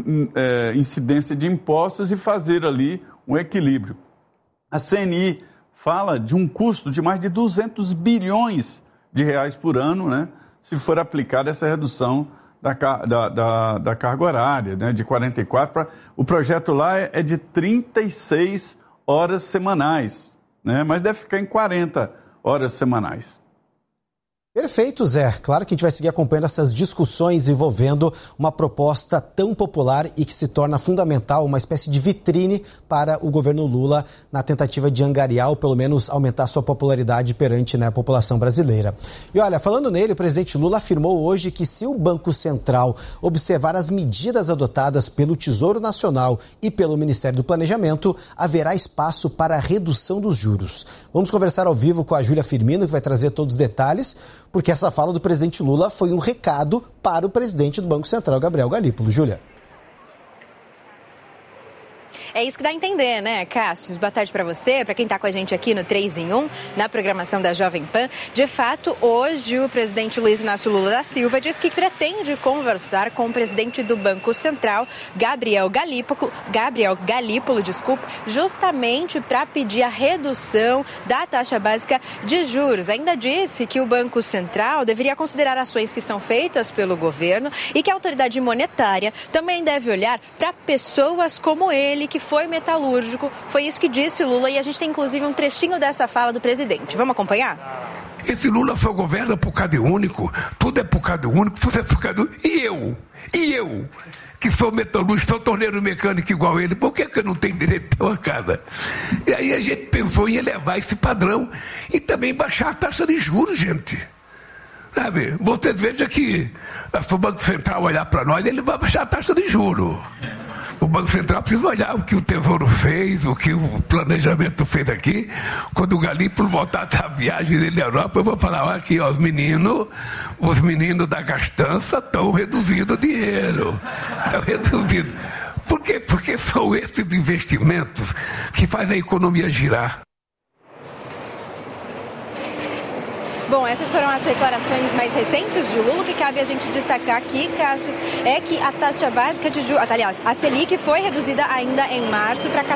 incidência de impostos e fazer ali um equilíbrio. A CNI fala de um custo de mais de 200 bilhões de reais por ano, né, se for aplicada essa redução da carga horária, né, de 44 o projeto lá é de 36 horas semanais, né, mas deve ficar em 40 horas semanais. Perfeito, Zé. Claro que a gente vai seguir acompanhando essas discussões envolvendo uma proposta tão popular e que se torna fundamental, uma espécie de vitrine para o governo Lula na tentativa de angariar ou pelo menos aumentar sua popularidade perante, né, a população brasileira. E olha, falando nele, o presidente Lula afirmou hoje que se o Banco Central observar as medidas adotadas pelo Tesouro Nacional e pelo Ministério do Planejamento, haverá espaço para a redução dos juros. Vamos conversar ao vivo com a Júlia Firmino, que vai trazer todos os detalhes, porque essa fala do presidente Lula foi um recado para o presidente do Banco Central, Gabriel Galípolo. Júlia. É isso que dá a entender, né, Cássio? Boa tarde para você, para quem está com a gente aqui no 3 em 1, na programação da Jovem Pan. De fato, hoje o presidente Luiz Inácio Lula da Silva disse que pretende conversar com o presidente do Banco Central, Gabriel Galípolo, justamente para pedir a redução da taxa básica de juros. Ainda disse que o Banco Central deveria considerar ações que estão feitas pelo governo e que a autoridade monetária também deve olhar para pessoas como ele, que foi metalúrgico. Foi isso que disse o Lula e a gente tem inclusive um trechinho dessa fala do presidente. Vamos acompanhar? Esse Lula só governa por causa único, tudo é por causa único, tudo é por causa único. E eu, que sou metalúrgico, sou torneiro mecânico igual ele, por que eu não tenho direito a ter uma casa? E aí a gente pensou em elevar esse padrão e também baixar a taxa de juros, gente. Sabe, você veja que se o Banco Central olhar para nós, ele vai baixar a taxa de juros. O Banco Central precisa olhar o que o Tesouro fez, o que o planejamento fez aqui. Quando o Galípolo voltar da viagem dele na Europa, eu vou falar aqui, ó, os meninos da gastança estão reduzindo o dinheiro. Estão reduzindo. Por quê? Porque são esses investimentos que fazem a economia girar. Bom, essas foram as declarações mais recentes de Lula. O que cabe a gente destacar aqui, Cássio, é que a taxa básica de juros, aliás, a Selic foi reduzida ainda em março para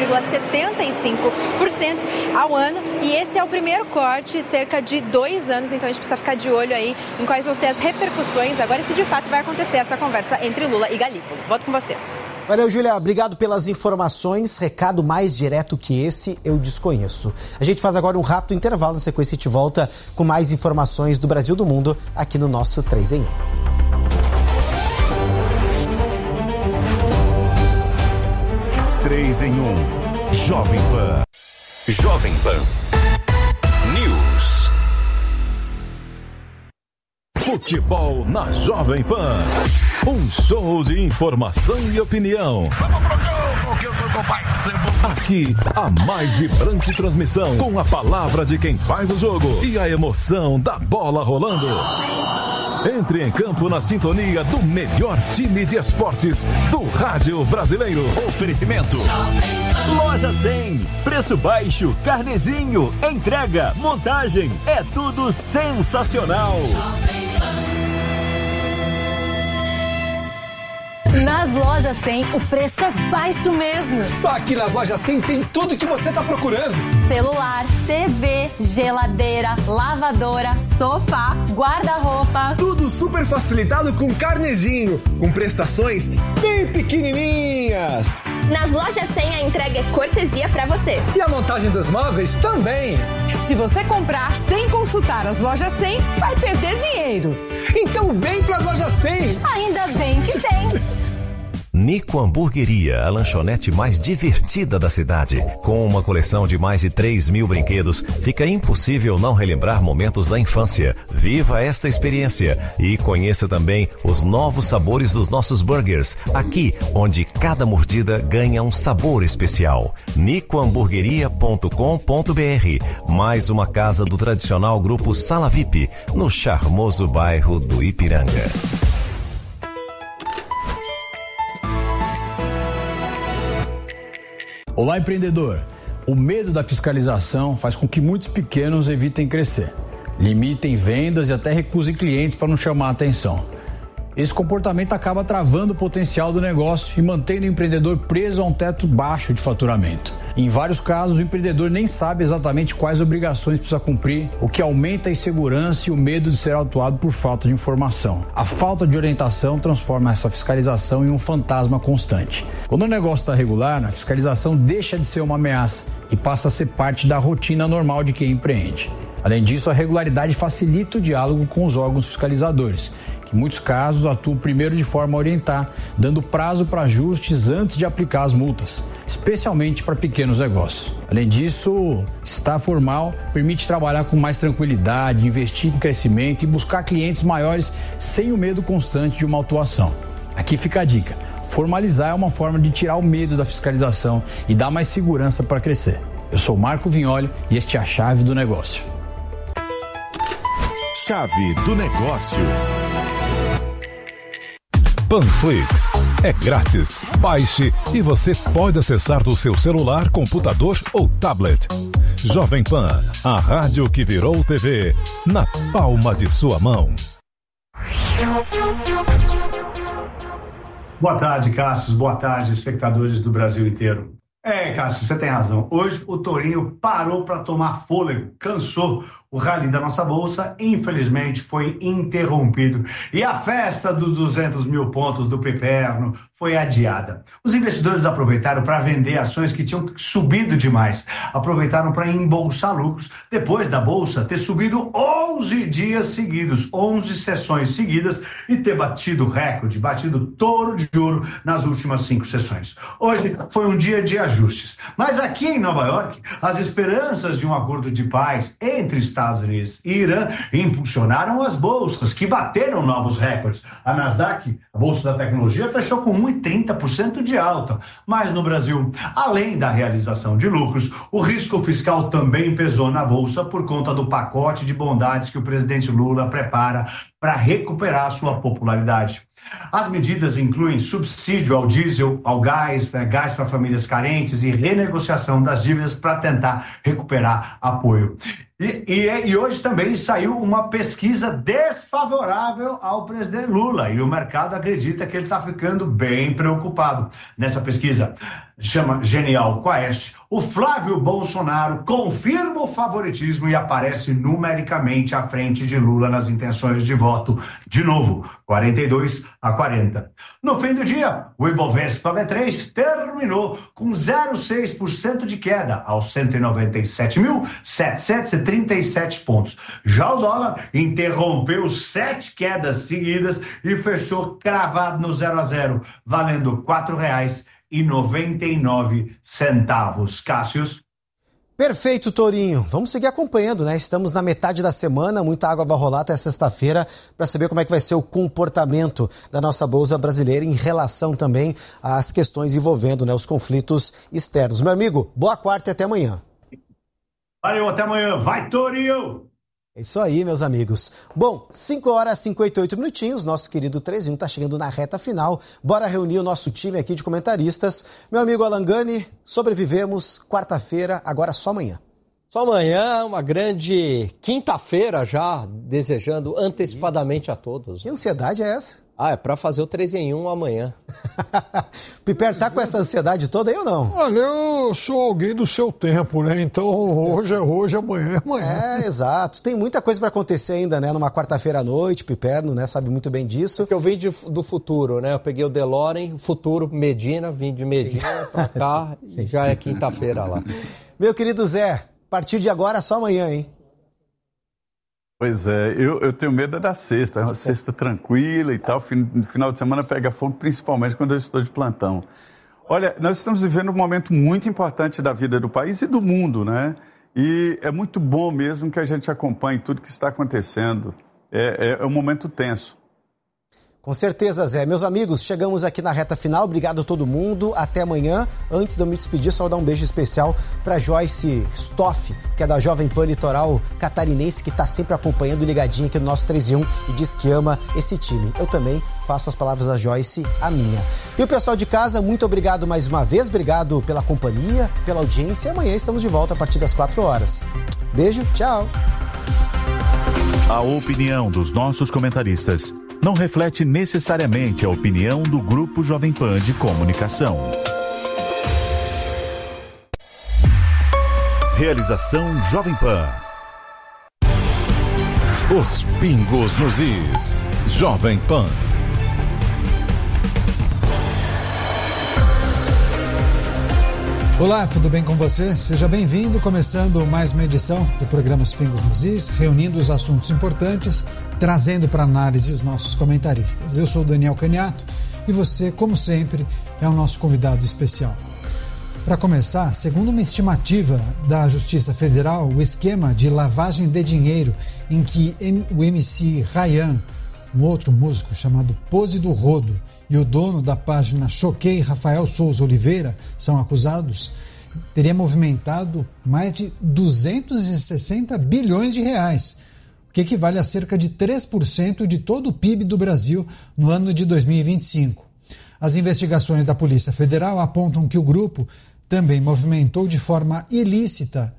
14,75% ao ano. E esse é o primeiro corte em cerca de 2 anos. Então a gente precisa ficar de olho aí em quais vão ser as repercussões agora, se de fato vai acontecer essa conversa entre Lula e Galípolo. Volto com você. Valeu, Júlia. Obrigado pelas informações. Recado mais direto que esse, eu desconheço. A gente faz agora um rápido intervalo. Na sequência, a gente volta com mais informações do Brasil e do mundo aqui no nosso 3 em 1. Três em 1. Jovem Pan. Jovem Pan News. Futebol na Jovem Pan. Um show de informação e opinião. Aqui, a mais vibrante transmissão, com a palavra de quem faz o jogo e a emoção da bola rolando. Entre em campo na sintonia do melhor time de esportes do rádio brasileiro. Oferecimento Loja 100, preço baixo, carnezinho, entrega, montagem, é tudo sensacional. Nas Lojas 100, o preço é baixo mesmo. Só aqui nas Lojas 100 tem tudo o que você está procurando. Celular, TV, geladeira, lavadora, sofá, guarda-roupa. Tudo super facilitado com carnezinho, com prestações bem pequenininhas. Nas Lojas 100 a entrega é cortesia para você. E a montagem dos móveis também. Se você comprar sem consultar as Lojas 100, vai perder dinheiro. Então vem para as Lojas 100. Ainda bem que tem. Nico Hamburgueria, a lanchonete mais divertida da cidade. Com uma coleção de mais de 3.000 brinquedos, fica impossível não relembrar momentos da infância. Viva esta experiência e conheça também os novos sabores dos nossos burgers. Aqui, onde cada mordida ganha um sabor especial. nicohamburgueria.com.br. Mais uma casa do tradicional grupo Sala VIP, no charmoso bairro do Ipiranga. Olá, empreendedor. O medo da fiscalização faz com que muitos pequenos evitem crescer, limitem vendas e até recusem clientes para não chamar a atenção. Esse comportamento acaba travando o potencial do negócio e mantendo o empreendedor preso a um teto baixo de faturamento. Em vários casos, o empreendedor nem sabe exatamente quais obrigações precisa cumprir, o que aumenta a insegurança e o medo de ser autuado por falta de informação. A falta de orientação transforma essa fiscalização em um fantasma constante. Quando o negócio está regular, a fiscalização deixa de ser uma ameaça e passa a ser parte da rotina normal de quem empreende. Além disso, a regularidade facilita o diálogo com os órgãos fiscalizadores, que em muitos casos atuam primeiro de forma a orientar, dando prazo para ajustes antes de aplicar as multas, especialmente para pequenos negócios. Além disso, estar formal permite trabalhar com mais tranquilidade, investir em crescimento e buscar clientes maiores sem o medo constante de uma autuação. Aqui fica a dica: formalizar é uma forma de tirar o medo da fiscalização e dar mais segurança para crescer. Eu sou Marco Vignoli e este é a Chave do Negócio. Chave do Negócio. Panflix é grátis. Baixe e você pode acessar do seu celular, computador ou tablet. Jovem Pan, a rádio que virou TV, na palma de sua mão. Boa tarde, Cássio. Boa tarde, espectadores do Brasil inteiro. Cássio, você tem razão. Hoje o tourinho parou para tomar fôlego, cansou. O rally da nossa bolsa, infelizmente, foi interrompido. E a festa dos 200 mil pontos do Piperno foi adiada. Os investidores aproveitaram para vender ações que tinham subido demais. Aproveitaram para embolsar lucros, depois da bolsa ter subido 11 dias seguidos, 11 sessões seguidas e ter batido recorde, batido touro de ouro nas últimas 5 sessões. Hoje foi um dia de ajustes. Mas aqui em Nova York, as esperanças de um acordo de paz entre Estados Unidos e Irã impulsionaram as bolsas, que bateram novos recordes. A Nasdaq, a bolsa da tecnologia, fechou com 1,30% de alta. Mas no Brasil, além da realização de lucros, o risco fiscal também pesou na bolsa por conta do pacote de bondades que o presidente Lula prepara para recuperar sua popularidade. As medidas incluem subsídio ao diesel, ao gás, gás para famílias carentes e renegociação das dívidas para tentar recuperar apoio. E hoje também saiu uma pesquisa desfavorável ao presidente Lula e o mercado acredita que ele está ficando bem preocupado. Nessa pesquisa, chama Genial Quest, o Flávio Bolsonaro confirma o favoritismo e aparece numericamente à frente de Lula nas intenções de voto, de novo, 42-40. No fim do dia, o Ibovespa B3 terminou com 0,6% de queda, aos 197.737 pontos. Já o dólar interrompeu 7 quedas seguidas e fechou cravado no 0 a 0, valendo R$ 4,99. Cássius? Perfeito, Tourinho. Vamos seguir acompanhando, né? Estamos na metade da semana, muita água vai rolar até sexta-feira para saber como é que vai ser o comportamento da nossa Bolsa Brasileira em relação também às questões envolvendo, né, os conflitos externos. Meu amigo, boa quarta e até amanhã. Valeu, até amanhã. Vai, Tourinho! É isso aí, meus amigos. Bom, 5h58, nosso querido 3 em 1 está chegando na reta final. Bora reunir o nosso time aqui de comentaristas. Meu amigo Alangani, sobrevivemos, quarta-feira, agora só amanhã. Só amanhã, uma grande quinta-feira já, desejando antecipadamente a todos. Que ansiedade é essa? É para fazer o 3 em 1 amanhã. Piper, tá com essa ansiedade toda aí ou não? Olha, eu sou alguém do seu tempo, né? Então hoje é hoje, amanhã é amanhã. Exato. Tem muita coisa para acontecer ainda, né? Numa quarta-feira à noite, Piperno, né? Sabe muito bem disso. Porque eu vim do futuro, né? Eu peguei o DeLorean, futuro, Medina, vim de Medina para cá e já é quinta-feira lá. Meu querido Zé, a partir de agora só amanhã, hein? Pois é, eu tenho medo da sexta, é uma sexta tranquila e tal, no final de semana pega fogo, principalmente quando eu estou de plantão. Olha, nós estamos vivendo um momento muito importante da vida do país e do mundo, né? E é muito bom mesmo que a gente acompanhe tudo que está acontecendo, é um momento tenso. Com certeza, Zé. Meus amigos, chegamos aqui na reta final. Obrigado a todo mundo. Até amanhã. Antes de eu me despedir, só vou dar um beijo especial para Joyce Stoff, que é da Jovem Pan Litoral Catarinense, que está sempre acompanhando, ligadinha aqui no nosso 3 em 1 e diz que ama esse time. Eu também faço as palavras da Joyce a minha. E o pessoal de casa, muito obrigado mais uma vez. Obrigado pela companhia, pela audiência. Amanhã estamos de volta a partir das 4 horas. Beijo, tchau. A opinião dos nossos comentaristas não reflete necessariamente a opinião do Grupo Jovem Pan de Comunicação. Realização Jovem Pan. Os pingos nos is. Jovem Pan. Olá, tudo bem com você? Seja bem-vindo, começando mais uma edição do programa Os Pingos nos Is, reunindo os assuntos importantes, trazendo para análise os nossos comentaristas. Eu sou o Daniel Caniato e você, como sempre, é o nosso convidado especial. Para começar, segundo uma estimativa da Justiça Federal, o esquema de lavagem de dinheiro em que o MC Ryan, um outro músico chamado Pose do Rodo, e o dono da página Choquei, Rafael Souza Oliveira, são acusados, teria movimentado mais de 260 bilhões de reais, o que equivale a cerca de 3% de todo o PIB do Brasil no ano de 2025. As investigações da Polícia Federal apontam que o grupo também movimentou de forma ilícita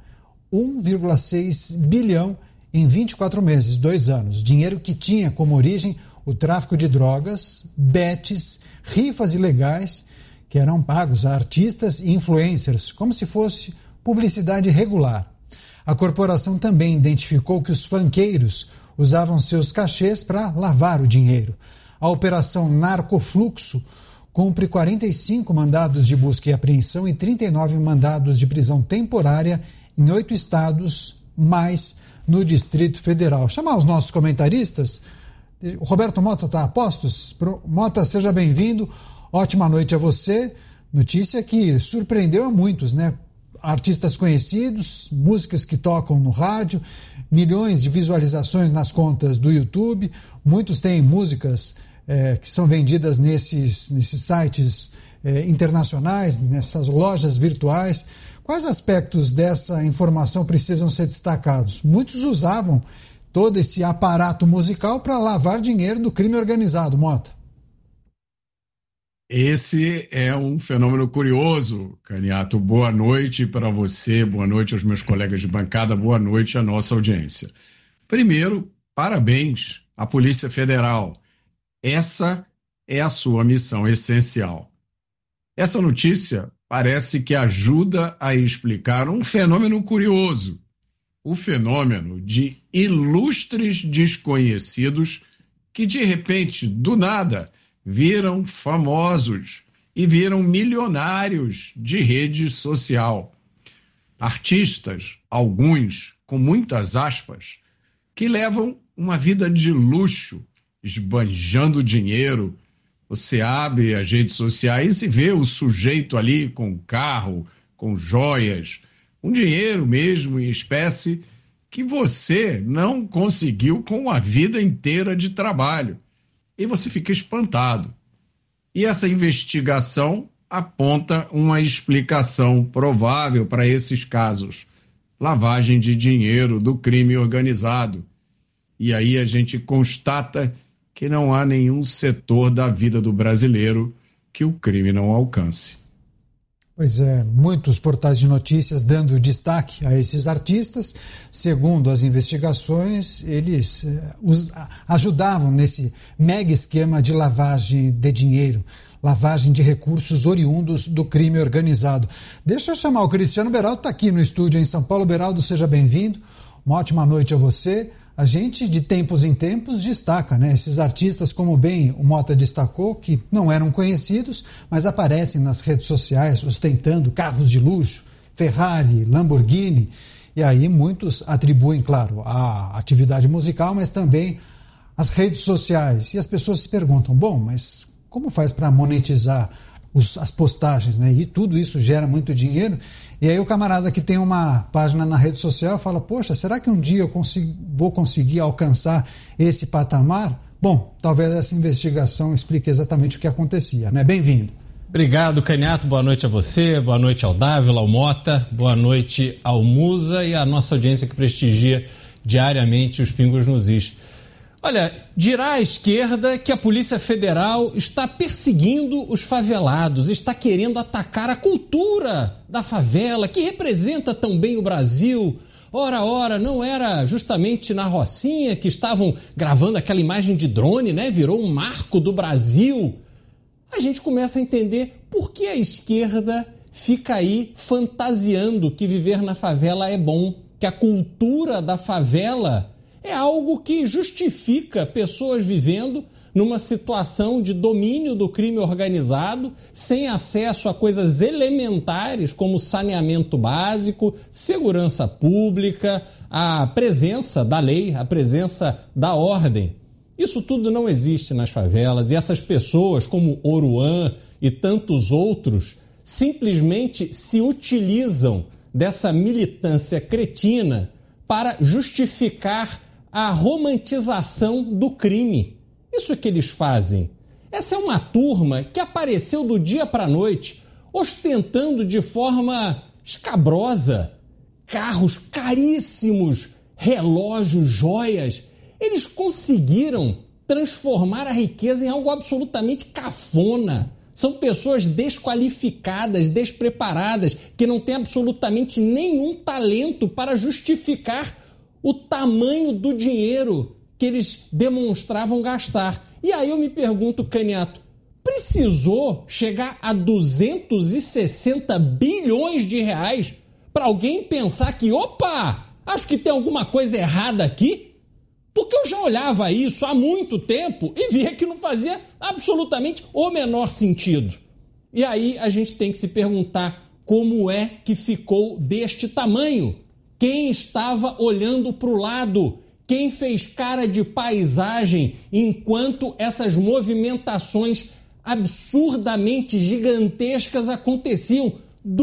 1,6 bilhão em 24 meses, 2 anos, dinheiro que tinha como origem o tráfico de drogas, bets, rifas ilegais que eram pagos a artistas e influencers, como se fosse publicidade regular. A corporação também identificou que os funkeiros usavam seus cachês para lavar o dinheiro. A Operação Narcofluxo cumpre 45 mandados de busca e apreensão e 39 mandados de prisão temporária em 8 estados, mais no Distrito Federal. Chamar os nossos comentaristas. O Roberto Mota está a postos. Mota, seja bem-vindo. Ótima noite a você. Notícia que surpreendeu a muitos, né? Artistas conhecidos, músicas que tocam no rádio, milhões de visualizações nas contas do YouTube. Muitos têm músicas que são vendidas nesses sites internacionais, nessas lojas virtuais. Quais aspectos dessa informação precisam ser destacados? Muitos usavam todo esse aparato musical para lavar dinheiro do crime organizado, Mota. Esse é um fenômeno curioso, Caniato. Boa noite para você, boa noite aos meus colegas de bancada, boa noite à nossa audiência. Primeiro, parabéns à Polícia Federal. Essa é a sua missão essencial. Essa notícia parece que ajuda a explicar um fenômeno curioso. O fenômeno de ilustres desconhecidos que, de repente, do nada, viram famosos e viram milionários de rede social. Artistas, alguns com muitas aspas, que levam uma vida de luxo, esbanjando dinheiro. Você abre as redes sociais e vê o sujeito ali com carro, com joias, um dinheiro mesmo em espécie que você não conseguiu com a vida inteira de trabalho. E você fica espantado. E essa investigação aponta uma explicação provável para esses casos. Lavagem de dinheiro do crime organizado. E aí a gente constata que não há nenhum setor da vida do brasileiro que o crime não alcance. Pois é, muitos portais de notícias dando destaque a esses artistas. Segundo as investigações, eles ajudavam nesse mega esquema de lavagem de dinheiro, lavagem de recursos oriundos do crime organizado. Deixa eu chamar o Cristiano Beraldo, está aqui no estúdio em São Paulo. Beraldo, seja bem-vindo. Uma ótima noite a você. A gente, de tempos em tempos, destaca, né? Esses artistas, como bem o Mota destacou, que não eram conhecidos, mas aparecem nas redes sociais ostentando carros de luxo, Ferrari, Lamborghini. E aí muitos atribuem, claro, a atividade musical, mas também as redes sociais. E as pessoas se perguntam, bom, mas como faz para monetizar as postagens, né? E tudo isso gera muito dinheiro. E aí o camarada que tem uma página na rede social fala, poxa, será que um dia eu vou conseguir alcançar esse patamar? Bom, talvez essa investigação explique exatamente o que acontecia, né? Bem-vindo. Obrigado, Caniato. Boa noite a você, boa noite ao Dávila, ao Mota, boa noite ao Musa e à nossa audiência que prestigia diariamente os Pingos nos Is. Olha, dirá à esquerda que a Polícia Federal está perseguindo os favelados, está querendo atacar a cultura da favela, que representa tão bem o Brasil. ora, não era justamente na Rocinha que estavam gravando aquela imagem de drone, né? Virou um marco do Brasil. A gente começa a entender por que a esquerda fica aí fantasiando que viver na favela é bom, que a cultura da favela é algo que justifica pessoas vivendo numa situação de domínio do crime organizado, sem acesso a coisas elementares como saneamento básico, segurança pública, a presença da lei, a presença da ordem. Isso tudo não existe nas favelas e essas pessoas, como Oruan e tantos outros, simplesmente se utilizam dessa militância cretina para justificar a romantização do crime. Isso que eles fazem. Essa é uma turma que apareceu do dia para a noite, ostentando de forma escabrosa carros caríssimos, relógios, joias. Eles conseguiram transformar a riqueza em algo absolutamente cafona. São pessoas desqualificadas, despreparadas, que não têm absolutamente nenhum talento para justificar o tamanho do dinheiro que eles demonstravam gastar. E aí eu me pergunto, Caniato, precisou chegar a 260 bilhões de reais para alguém pensar que, opa, acho que tem alguma coisa errada aqui? Porque eu já olhava isso há muito tempo e via que não fazia absolutamente o menor sentido. E aí a gente tem que se perguntar como é que ficou deste tamanho? Quem estava olhando para o lado? Quem fez cara de paisagem enquanto essas movimentações absurdamente gigantescas aconteciam?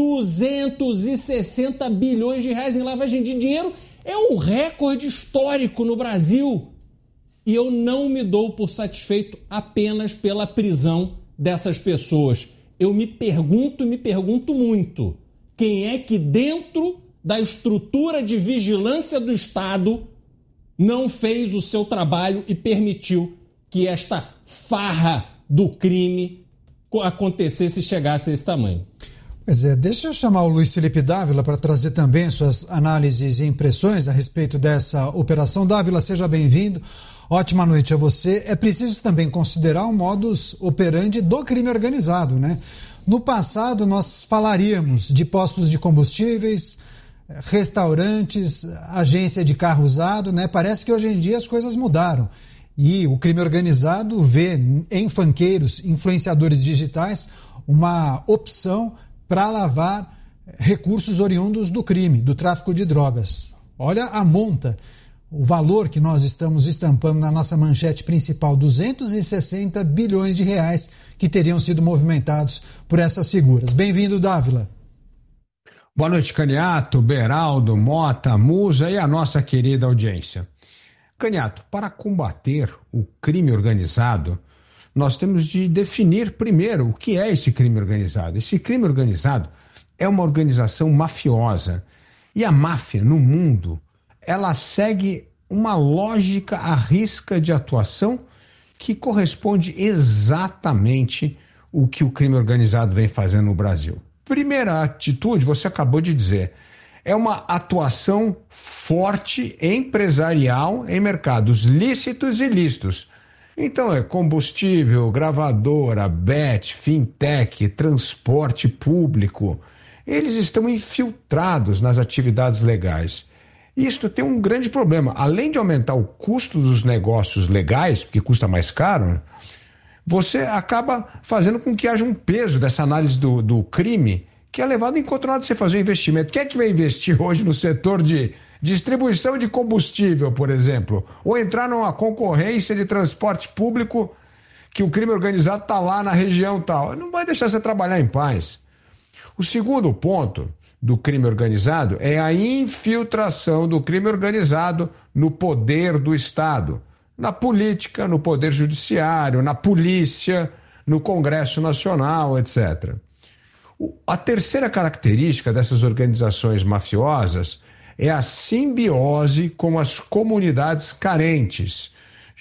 260 bilhões de reais em lavagem de dinheiro é um recorde histórico no Brasil. E eu não me dou por satisfeito apenas pela prisão dessas pessoas. Eu me pergunto muito, quem é que dentro da estrutura de vigilância do Estado não fez o seu trabalho e permitiu que esta farra do crime acontecesse e chegasse a esse tamanho? Pois é, deixa eu chamar o Luiz Felipe Dávila para trazer também suas análises e impressões a respeito dessa operação. Dávila, seja bem-vindo. Ótima noite a você. É preciso também considerar o modus operandi do crime organizado, né? No passado, nós falaríamos de postos de combustíveis, restaurantes, agência de carro usado, né? Parece que hoje em dia as coisas mudaram. E o crime organizado vê em funkeiros, influenciadores digitais, uma opção para lavar recursos oriundos do crime, do tráfico de drogas. Olha a monta, o valor que nós estamos estampando na nossa manchete principal, 260 bilhões de reais que teriam sido movimentados por essas figuras. Bem-vindo, Dávila. Boa noite, Caniato, Beraldo, Mota, Musa e a nossa querida audiência. Caniato, para combater o crime organizado, nós temos de definir primeiro o que é esse crime organizado. Esse crime organizado é uma organização mafiosa. E a máfia no mundo, ela segue uma lógica à risca de atuação que corresponde exatamente o que o crime organizado vem fazendo no Brasil. Primeira atitude, você acabou de dizer, é uma atuação forte empresarial em mercados lícitos e ilícitos. Então é combustível, gravadora, bet, fintech, transporte público. Eles estão infiltrados nas atividades legais. Isto tem um grande problema. Além de aumentar o custo dos negócios legais, porque custa mais caro, você acaba fazendo com que haja um peso dessa análise do crime que é levado em conta na hora de você fazer um investimento. Quem é que vai investir hoje no setor de distribuição de combustível, por exemplo, ou entrar numa concorrência de transporte público que o crime organizado está lá na região tal? Não vai deixar você trabalhar em paz. O segundo ponto do crime organizado é a infiltração do crime organizado no poder do Estado, na política, no poder judiciário, na polícia, no Congresso Nacional, etc. A terceira característica dessas organizações mafiosas é a simbiose com as comunidades carentes,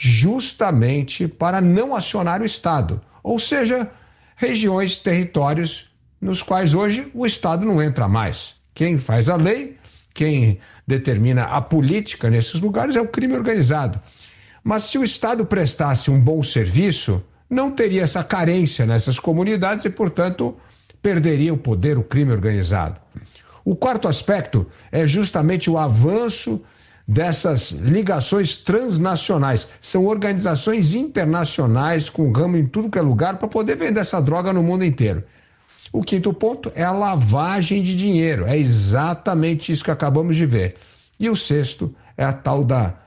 justamente para não acionar o Estado, ou seja, regiões, territórios nos quais hoje o Estado não entra mais. Quem faz a lei, quem determina a política nesses lugares é o crime organizado. Mas se o Estado prestasse um bom serviço, não teria essa carência nessas comunidades e, portanto, perderia o poder o crime organizado. O quarto aspecto é justamente o avanço dessas ligações transnacionais. São organizações internacionais com ramo em tudo que é lugar para poder vender essa droga no mundo inteiro. O quinto ponto é a lavagem de dinheiro. É exatamente isso que acabamos de ver. E o sexto é a tal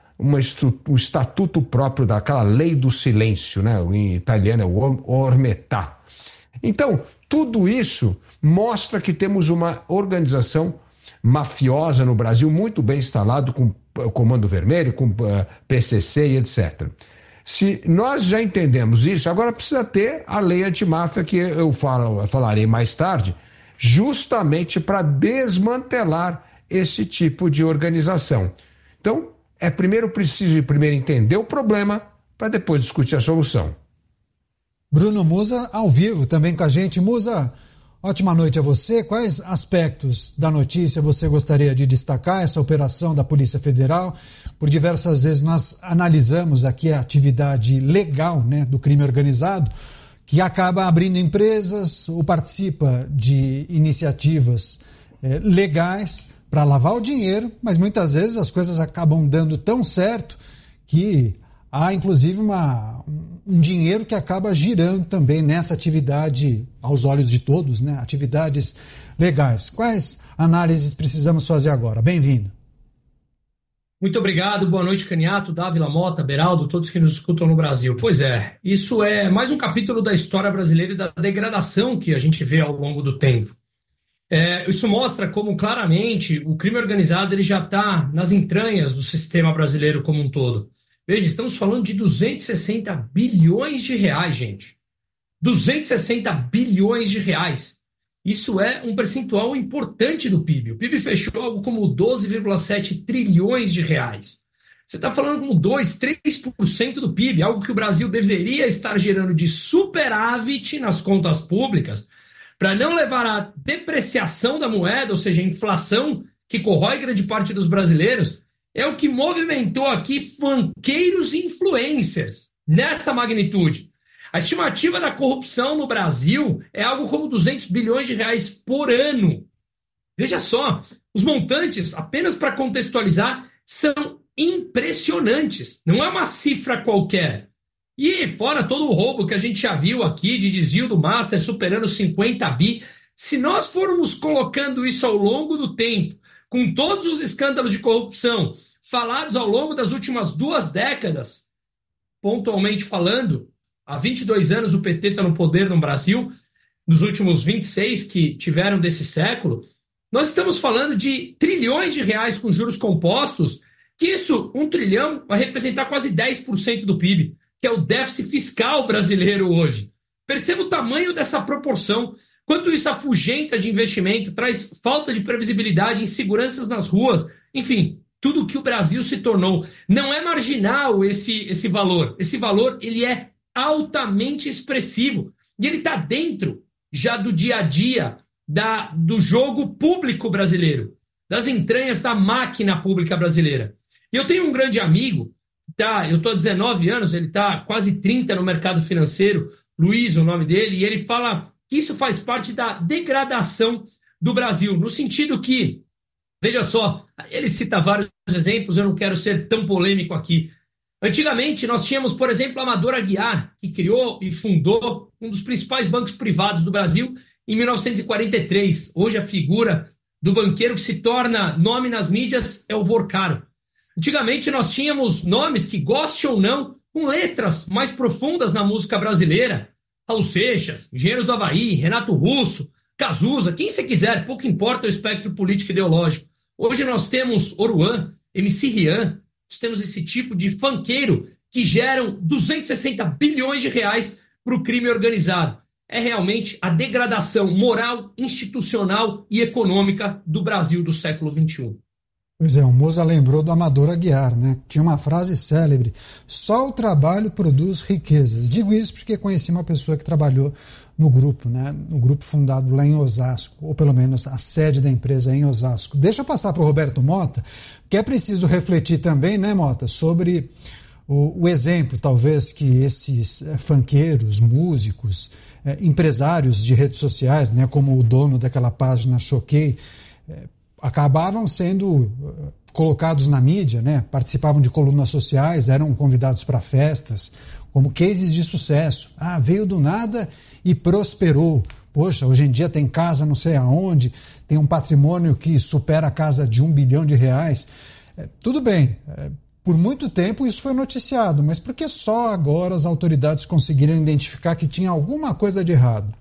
o estatuto próprio daquela lei do silêncio, né? Em italiano é o ormetà. Então, tudo isso mostra que temos uma organização mafiosa no Brasil muito bem instalado com o Comando Vermelho, com PCC e etc. Se nós já entendemos isso, agora precisa ter a lei antimáfia que eu falarei mais tarde, justamente para desmantelar esse tipo de organização. Então, preciso entender o problema para depois discutir a solução. Bruno Musa, ao vivo também com a gente. Musa, ótima noite a você. Quais aspectos da notícia você gostaria de destacar? Essa operação da Polícia Federal, por diversas vezes nós analisamos aqui a atividade legal, né, do crime organizado, que acaba abrindo empresas ou participa de iniciativas legais para lavar o dinheiro, mas muitas vezes as coisas acabam dando tão certo que há inclusive um dinheiro que acaba girando também nessa atividade, aos olhos de todos, né? Atividades legais. Quais análises precisamos fazer agora? Bem-vindo. Muito obrigado, boa noite, Caniato, Dávila, Mota, Beraldo, todos que nos escutam no Brasil. Pois é, isso é mais um capítulo da história brasileira e da degradação que a gente vê ao longo do tempo. Isso mostra como claramente o crime organizado ele já está nas entranhas do sistema brasileiro como um todo. Veja, estamos falando de 260 bilhões de reais, gente. 260 bilhões de reais. Isso é um percentual importante do PIB. O PIB fechou algo como 12,7 trilhões de reais. Você está falando como 2, 3% do PIB, algo que o Brasil deveria estar gerando de superávit nas contas públicas, para não levar à depreciação da moeda, ou seja, a inflação que corrói grande parte dos brasileiros, é o que movimentou aqui funkeiros e influencers nessa magnitude. A estimativa da corrupção no Brasil é algo como 200 bilhões de reais por ano. Veja só, os montantes, apenas para contextualizar, são impressionantes. Não é uma cifra qualquer. E fora todo o roubo que a gente já viu aqui de desvio do Master superando 50 bi, se nós formos colocando isso ao longo do tempo, com todos os escândalos de corrupção falados ao longo das últimas 2 décadas, pontualmente falando, há 22 anos o PT está no poder no Brasil, nos últimos 26 que tiveram desse século, nós estamos falando de trilhões de reais com juros compostos, que isso, 1 trilhão, vai representar quase 10% do PIB, que é o déficit fiscal brasileiro hoje. Perceba o tamanho dessa proporção, quanto isso afugenta de investimento, traz falta de previsibilidade, inseguranças nas ruas, enfim, tudo que o Brasil se tornou. Não é marginal esse valor. Esse valor ele é altamente expressivo. E ele está dentro já do dia a dia do jogo público brasileiro, das entranhas da máquina pública brasileira. E eu tenho um grande amigo, eu estou há 19 anos, ele está quase 30 no mercado financeiro, Luiz, o nome dele, e ele fala que isso faz parte da degradação do Brasil, no sentido que, veja só, ele cita vários exemplos, eu não quero ser tão polêmico aqui. Antigamente, nós tínhamos, por exemplo, Amador Aguiar, que criou e fundou um dos principais bancos privados do Brasil em 1943. Hoje, a figura do banqueiro que se torna nome nas mídias é o Vorcaro. Antigamente, nós tínhamos nomes que, goste ou não, com letras mais profundas na música brasileira. Raul Seixas, Engenheiros do Havaí, Renato Russo, Cazuza, quem você quiser, pouco importa o espectro político e ideológico. Hoje nós temos Oruan, MC Rian, nós temos esse tipo de funkeiro que geram 260 bilhões de reais para o crime organizado. É realmente a degradação moral, institucional e econômica do Brasil do século XXI. Pois é, o Musa lembrou do Amador Aguiar, né? Tinha uma frase célebre: só o trabalho produz riquezas. Digo isso porque conheci uma pessoa que trabalhou no grupo, né? No grupo fundado lá em Osasco, ou pelo menos a sede da empresa em Osasco. Deixa eu passar para o Roberto Mota, que é preciso refletir também, né, Mota, sobre o exemplo, talvez, que esses funkeiros, músicos, empresários de redes sociais, né, como o dono daquela página Choquei, acabavam sendo colocados na mídia, né? Participavam de colunas sociais, eram convidados para festas, como cases de sucesso. Ah, veio do nada e prosperou. Poxa, hoje em dia tem casa não sei aonde, tem um patrimônio que supera a casa de R$1 bilhão. Tudo bem, por muito tempo isso foi noticiado, mas por que só agora as autoridades conseguiram identificar que tinha alguma coisa de errado?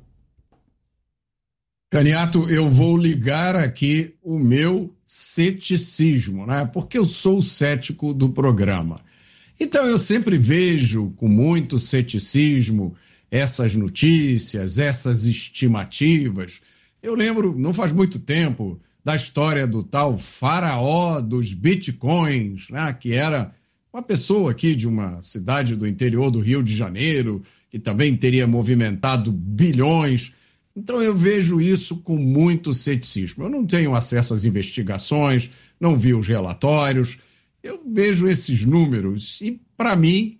Caniato, eu vou ligar aqui o meu ceticismo, né? Porque eu sou o cético do programa. Então eu sempre vejo com muito ceticismo essas notícias, essas estimativas. Eu lembro, não faz muito tempo, da história do tal faraó dos bitcoins, né? Que era uma pessoa aqui de uma cidade do interior do Rio de Janeiro, que também teria movimentado bilhões. Então eu vejo isso com muito ceticismo. Eu não tenho acesso às investigações, não vi os relatórios, eu vejo esses números e, para mim,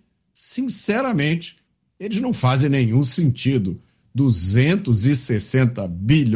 sinceramente, eles não fazem nenhum sentido. 260 bilhões